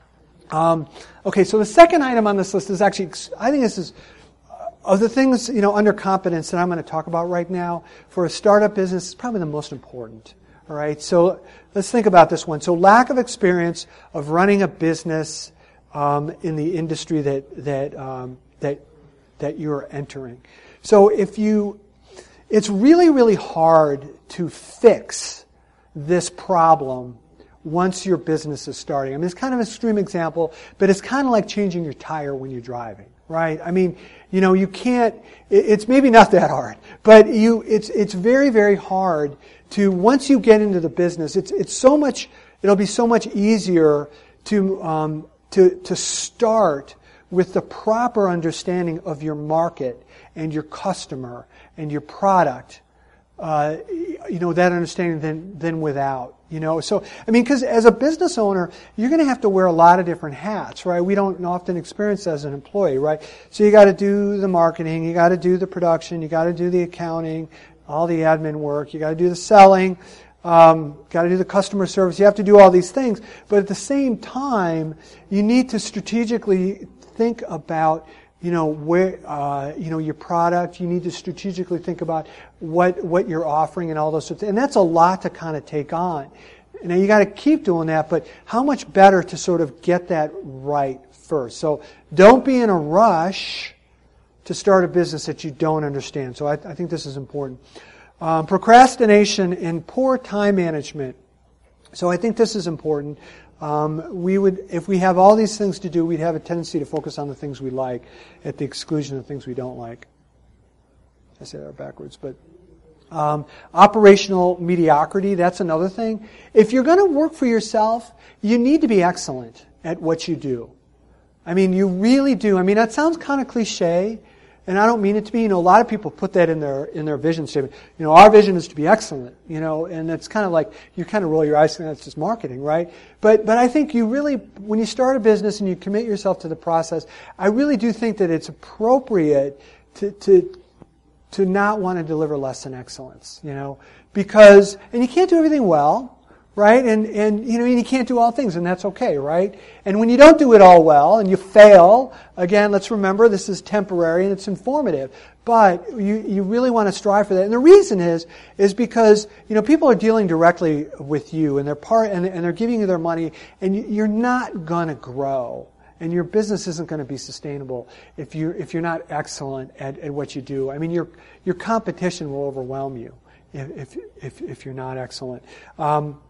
Um, okay, so the second item on this list is actually, I think this is. Of the things, you know, under competence that I'm going to talk about right now, for a startup business, it's probably the most important. All right, so let's think about this one. So lack of experience of running a business um, in the industry that that um, that that you're entering. So if you, it's really really hard to fix this problem once your business is starting. I mean, it's kind of an extreme example, but it's kind of like changing your tire when you're driving, right? I mean, you know, you can't, it's maybe not that hard, but you, it's, it's very, very hard to, once you get into the business, it's, it's so much, it'll be so much easier to, um, to, to start with the proper understanding of your market and your customer and your product, uh, you know, that understanding than, than without. You know, so, I mean, because as a business owner, you're going to have to wear a lot of different hats, right? We don't often experience that as an employee, right? So you got to do the marketing, you got to do the production, you got to do the accounting, all the admin work, you got to do the selling, um, got to do the customer service. You have to do all these things, but at the same time, you need to strategically think about, you know, where, uh, you know, your product. You need to strategically think about what, what you're offering and all those sorts of things. And that's a lot to kind of take on. Now you got to keep doing that, but how much better to sort of get that right first. So don't be in a rush to start a business that you don't understand. So I, I think this is important. Um, procrastination and poor time management. So I think this is important. Um, we would, if we have all these things to do, we'd have a tendency to focus on the things we like at the exclusion of things we don't like. I say that backwards, but um, operational mediocrity, that's another thing. If you're going to work for yourself, you need to be excellent at what you do. I mean, you really do. I mean, that sounds kind of cliche, and I don't mean it to be. You know, a lot of people put that in their in their vision statement. You know, our vision is to be excellent. You know, and it's kind of like you kind of roll your eyes and that's just marketing, right? But but I think you really, when you start a business and you commit yourself to the process, I really do think that it's appropriate to to to not want to deliver less than excellence, you know, because, and you can't do everything well, right? And, and, you know, you can't do all things, and that's okay, right? And when you don't do it all well and you fail, again, let's remember this is temporary and it's informative, but you, you really want to strive for that. And the reason is, is because, you know, people are dealing directly with you and they're part, and, and they're giving you their money, and you're not gonna grow. And your business isn't going to be sustainable if you're if you're not excellent at, at what you do. I mean, your your competition will overwhelm you if if if you're not excellent. Um,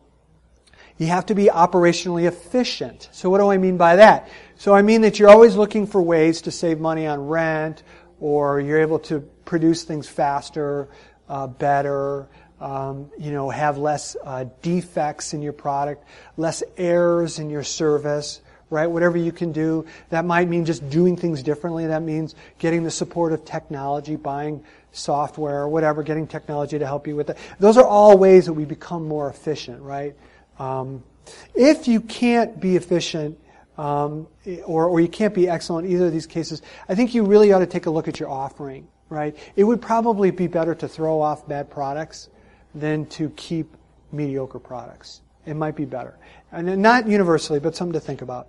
you have to be operationally efficient. So what do I mean by that? So I mean that you're always looking for ways to save money on rent, or you're able to produce things faster, uh, better. Um, you know, have less uh, defects in your product, less errors in your service. Right, whatever you can do. That might mean just doing things differently. That means getting the support of technology, buying software, or whatever, getting technology to help you with that. Those are all ways that we become more efficient, right? Um, if you can't be efficient, um, or, or you can't be excellent in either of these cases, I think you really ought to take a look at your offering, right? It would probably be better to throw off bad products than to keep mediocre products. It might be better. And not universally, but something to think about.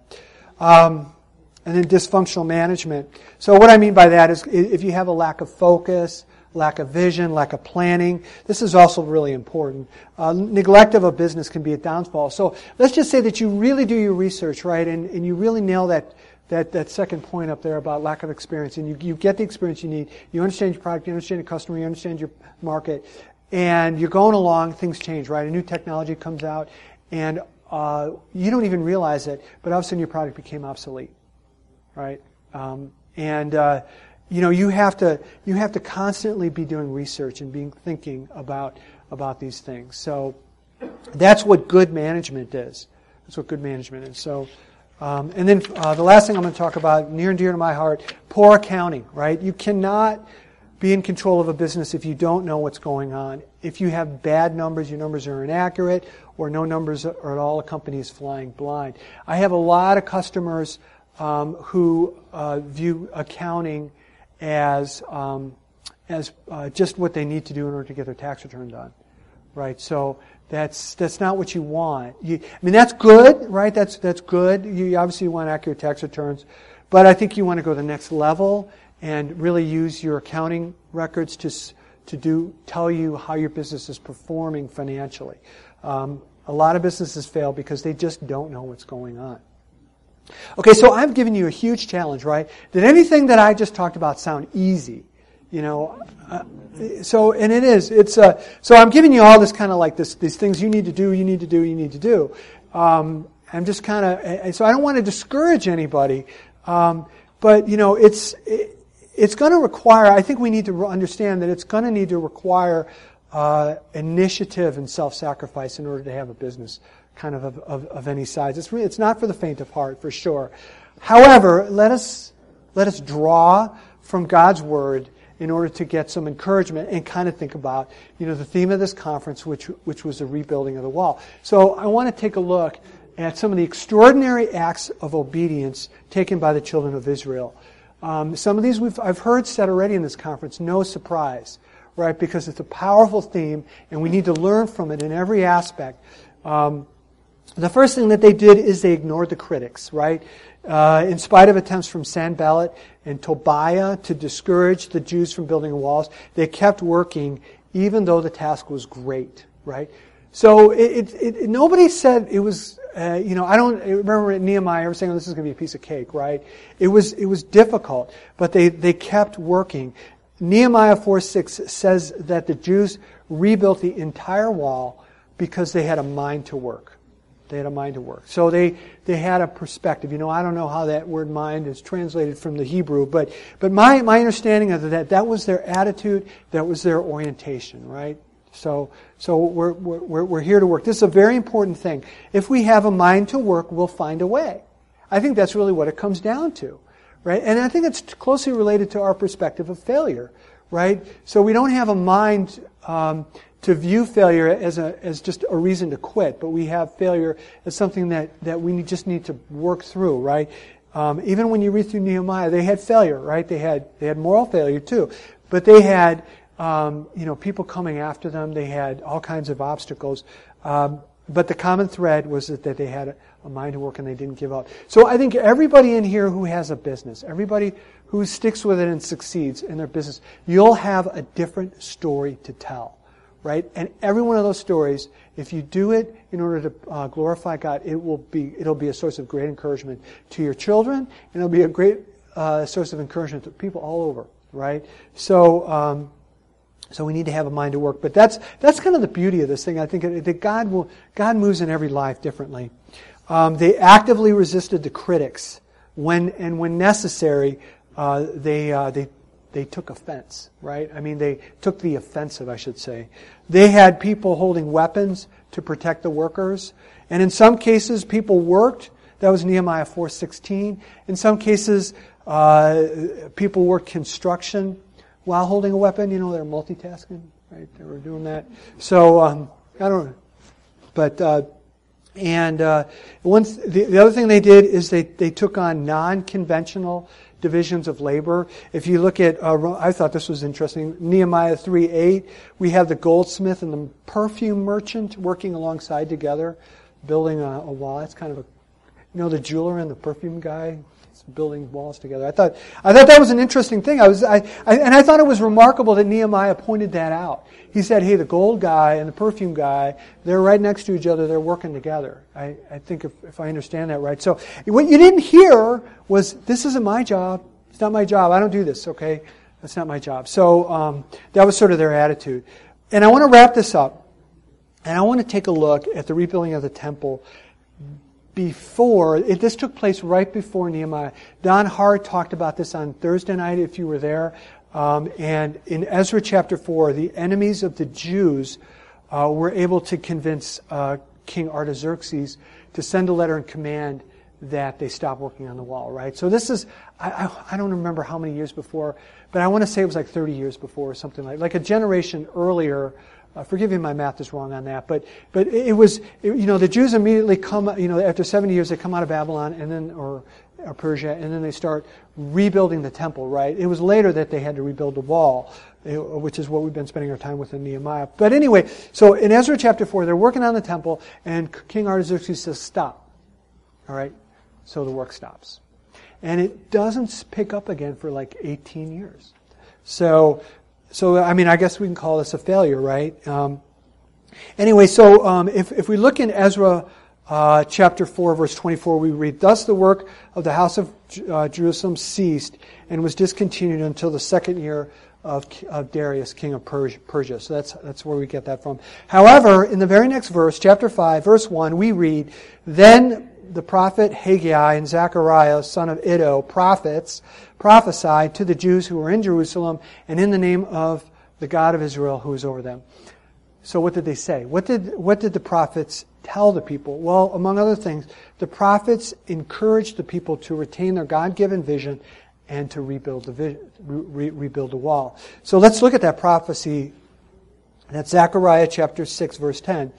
Um, and then dysfunctional management. So what I mean by that is if you have a lack of focus, lack of vision, lack of planning, this is also really important. Uh, neglect of a business can be a downfall. So let's just say that you really do your research, right, and, and you really nail that, that, that second point up there about lack of experience, and you, you get the experience you need, you understand your product, you understand your customer, you understand your market, and you're going along, things change, right? A new technology comes out, and uh, you don't even realize it, but all of a sudden your product became obsolete, right? Um, and uh, you know you have to you have to constantly be doing research and being thinking about about these things. So that's what good management is. That's what good management is. So. Um, and then uh, the last thing I'm going to talk about, near and dear to my heart, poor accounting, right? You cannot be in control of a business if you don't know what's going on. If you have bad numbers, your numbers are inaccurate, or no numbers at all, a company is flying blind. I have a lot of customers um, who uh, view accounting as um, as uh, just what they need to do in order to get their tax return done, right? So that's that's not what you want. You, I mean, that's good, right? That's that's good. You obviously want accurate tax returns, but I think you want to go to the next level and really use your accounting records to to do tell you how your business is performing financially. Um, a lot of businesses fail because they just don't know what's going on. Okay, so I've given you a huge challenge, right? Did anything that I just talked about sound easy? You know, uh, so and it is. It's uh, so I'm giving you all this kind of like this these things you need to do, you need to do, you need to do. Um, I'm just kind of so I don't want to discourage anybody, um, but you know, it's. It, It's going to require, I think we need to understand that it's going to need to require uh, initiative and self-sacrifice in order to have a business kind of of, of, of any size. It's really, it's not for the faint of heart, for sure. However, let us let us draw from God's Word in order to get some encouragement and kind of think about, you know, the theme of this conference, which which was the rebuilding of the wall. So I want to take a look at some of the extraordinary acts of obedience taken by the children of Israel. Um, some of these we've, I've heard said already in this conference, no surprise, right? Because it's a powerful theme and we need to learn from it in every aspect. Um, the first thing that they did is they ignored the critics, right? Uh, in spite of attempts from Sanballat and Tobiah to discourage the Jews from building walls, they kept working even though the task was great, right? So it, it, it, nobody said it was, uh, you know, I don't I remember Nehemiah ever saying, oh, this is going to be a piece of cake, right? It was it was difficult, but they, they kept working. Nehemiah four six says that the Jews rebuilt the entire wall because they had a mind to work. They had a mind to work. So they, they had a perspective. You know, I don't know how that word mind is translated from the Hebrew, but but my, my understanding of that, that was their attitude, that was their orientation, right? So, so we're, we're, we're here to work. This is a very important thing. If we have a mind to work, we'll find a way. I think that's really what it comes down to, right? And I think it's closely related to our perspective of failure, right? So we don't have a mind um, to view failure as a as just a reason to quit, but we have failure as something that, that we just need to work through, right? Um, even when you read through Nehemiah, they had failure, right? They had they had moral failure too, but they had um, you know, people coming after them. They had all kinds of obstacles. Um, but the common thread was that, that they had a, a mind to work and they didn't give up. So I think everybody in here who has a business, everybody who sticks with it and succeeds in their business, you'll have a different story to tell. Right? And every one of those stories, if you do it in order to uh, glorify God, it will be, it'll be a source of great encouragement to your children, and it'll be a great uh, source of encouragement to people all over, right? So, um, so we need to have a mind to work. But that's, that's kind of the beauty of this thing. I think that God will, God moves in every life differently. Um, they actively resisted the critics when, and when necessary, uh, they, uh, they, They took offense, right? I mean, they took the offensive, I should say. They had people holding weapons to protect the workers. And in some cases, people worked. That was Nehemiah four sixteen. In some cases, uh, people worked construction while holding a weapon. You know, they're multitasking, right? They were doing that. So, um, I don't know. But, uh, and uh, once the, the other thing they did is they, they took on non-conventional divisions of labor. If you look at, uh, I thought this was interesting, Nehemiah three eight, we have the goldsmith and the perfume merchant working alongside together, building a, a wall. It's kind of a, you know, the jeweler and the perfume guy building walls together. I thought, I thought that was an interesting thing. I was, I, I, and I thought it was remarkable that Nehemiah pointed that out. He said, hey, the gold guy and the perfume guy, they're right next to each other. They're working together. I, I think if, if I understand that right. So what you didn't hear was, this isn't my job. It's not my job. I don't do this, okay? That's not my job. So um, that was sort of their attitude. And I want to wrap this up. And I want to take a look at the rebuilding of the temple before, it, this took place right before Nehemiah. Don Hart talked about this on Thursday night if you were there. Um, and in Ezra chapter four, the enemies of the Jews uh, were able to convince uh, King Artaxerxes to send a letter and command that they stop working on the wall, right? So this is, I, I, I don't remember how many years before, but I want to say it was like thirty years before or something like, like a generation earlier. Uh, forgive me, my math is wrong on that, but but it was, it, you know, the Jews immediately come, you know, after seventy years they come out of Babylon and then, or, or Persia, and then they start rebuilding the temple, right? It was later that they had to rebuild the wall, which is what we've been spending our time with in Nehemiah. But anyway, so in Ezra chapter four, they're working on the temple, and King Artaxerxes says, stop. All right? So the work stops. And it doesn't pick up again for like eighteen years. So, so I mean, I guess we can call this a failure, right? Um, anyway, so um, if, if we look in Ezra uh, chapter four, verse twenty-four, we read, thus the work of the house of uh, Jerusalem ceased and was discontinued until the second year of, of Darius, king of Persia. So that's that's where we get that from. However, in the very next verse, chapter five, verse one, we read, then the prophet Haggai and Zechariah, son of Iddo, prophets, prophesied to the Jews who were in Jerusalem and in the name of the God of Israel who is over them. So what did they say? What did what did the prophets tell the people? Well, among other things, the prophets encouraged the people to retain their God-given vision and to rebuild the vision, re- rebuild the wall. So let's look at that prophecy. That's Zechariah chapter six, verse ten.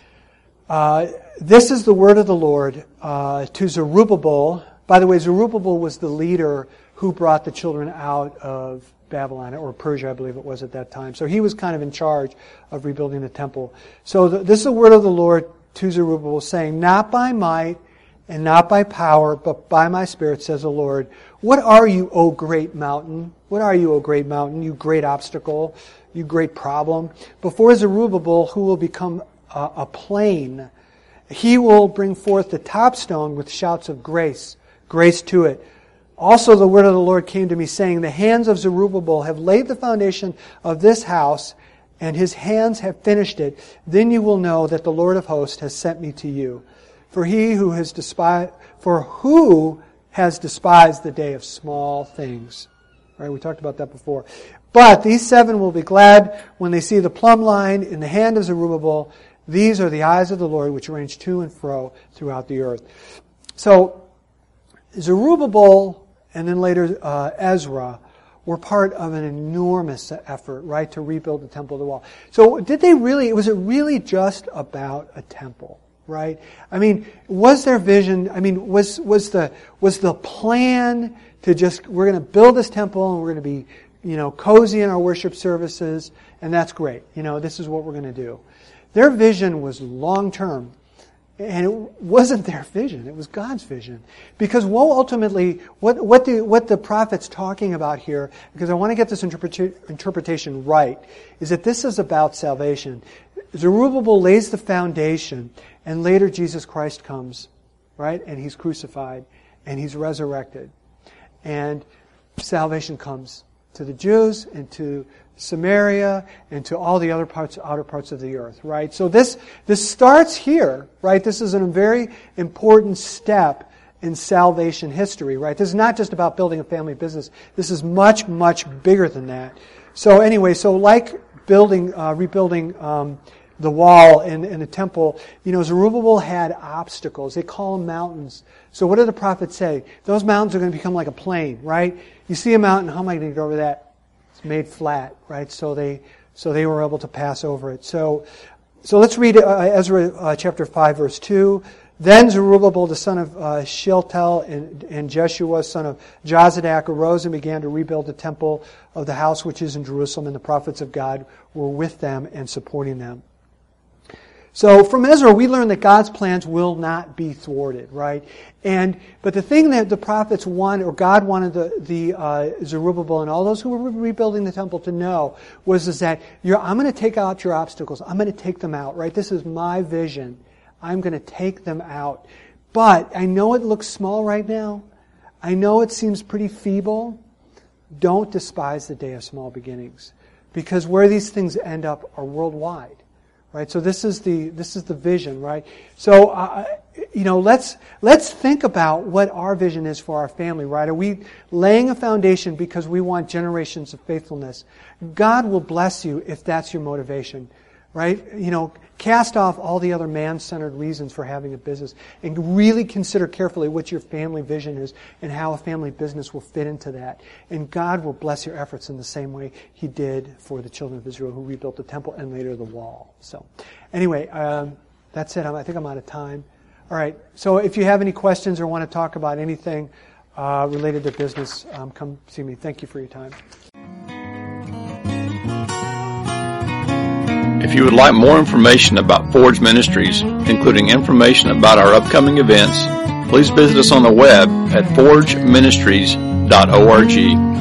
Uh, this is the word of the Lord uh, to Zerubbabel. By the way, Zerubbabel was the leader who brought the children out of Babylon, or Persia, I believe it was at that time. So he was kind of in charge of rebuilding the temple. So the, this is the word of the Lord to Zerubbabel, saying, not by might and not by power, but by my Spirit, says the Lord. What are you, O great mountain? What are you, O great mountain, you great obstacle, you great problem? Before Zerubbabel, who will become a, a plain, he will bring forth the top stone with shouts of grace, grace to it. Also the word of the Lord came to me, saying, the hands of Zerubbabel have laid the foundation of this house, and his hands have finished it. Then you will know that the Lord of hosts has sent me to you. For he who has despised, for who has despised the day of small things. Right? We talked about that before. But these seven will be glad when they see the plumb line in the hand of Zerubbabel. These are the eyes of the Lord which range to and fro throughout the earth. So Zerubbabel and then later uh, Ezra were part of an enormous effort, right, to rebuild the temple of the wall. So did they really, was it really just about a temple? Right? I mean, was their vision, I mean, was was the was the plan to just, we're going to build this temple and we're going to be you know, cozy in our worship services, and that's great. You know, this is what we're going to do. Their vision was long-term, and it wasn't their vision. It was God's vision. Because what ultimately, what, what, the, what the prophet's talking about here, because I want to get this interpreta- interpretation right, is that this is about salvation. Zerubbabel lays the foundation, and later Jesus Christ comes, right? And he's crucified, and he's resurrected. And salvation comes to the Jews and to Samaria and to all the other parts, outer parts of the earth, right? So this, this starts here, right? This is a very important step in salvation history, right? This is not just about building a family business. This is much, much bigger than that. So anyway, so like building, uh, rebuilding, um, the wall in, in the temple, you know, Zerubbabel had obstacles. They call them mountains. So what did the prophet say? Those mountains are going to become like a plain, right? You see a mountain, how am I going to get over that? It's made flat, right? So they, so they were able to pass over it. So, so let's read uh, Ezra uh, chapter five, verse two. Then Zerubbabel, the son of uh, Shealtiel, and, and Jeshua, son of Jozadak, arose and began to rebuild the temple of the house which is in Jerusalem, and the prophets of God were with them and supporting them. So from Ezra, we learn that God's plans will not be thwarted, right? And but the thing that the prophets wanted, or God wanted the, the uh, Zerubbabel and all those who were rebuilding the temple to know, was is that you're, I'm going to take out your obstacles. I'm going to take them out, right? This is my vision. I'm going to take them out. But I know it looks small right now. I know it seems pretty feeble. Don't despise the day of small beginnings, because where these things end up are worldwide. Right, so this is the this is the vision, right? So, uh, you know, let's let's think about what our vision is for our family, right? Are we laying a foundation because we want generations of faithfulness? God will bless you if that's your motivation, right? You know, cast off all the other man-centered reasons for having a business and really consider carefully what your family vision is and how a family business will fit into that. And God will bless your efforts in the same way He did for the children of Israel who rebuilt the temple and later the wall. So anyway, um, that's it. I think I'm out of time. All right. So if you have any questions or want to talk about anything uh, related to business, um, come see me. Thank you for your time. If you would like more information about Forge Ministries, including information about our upcoming events, please visit us on the web at forge ministries dot org.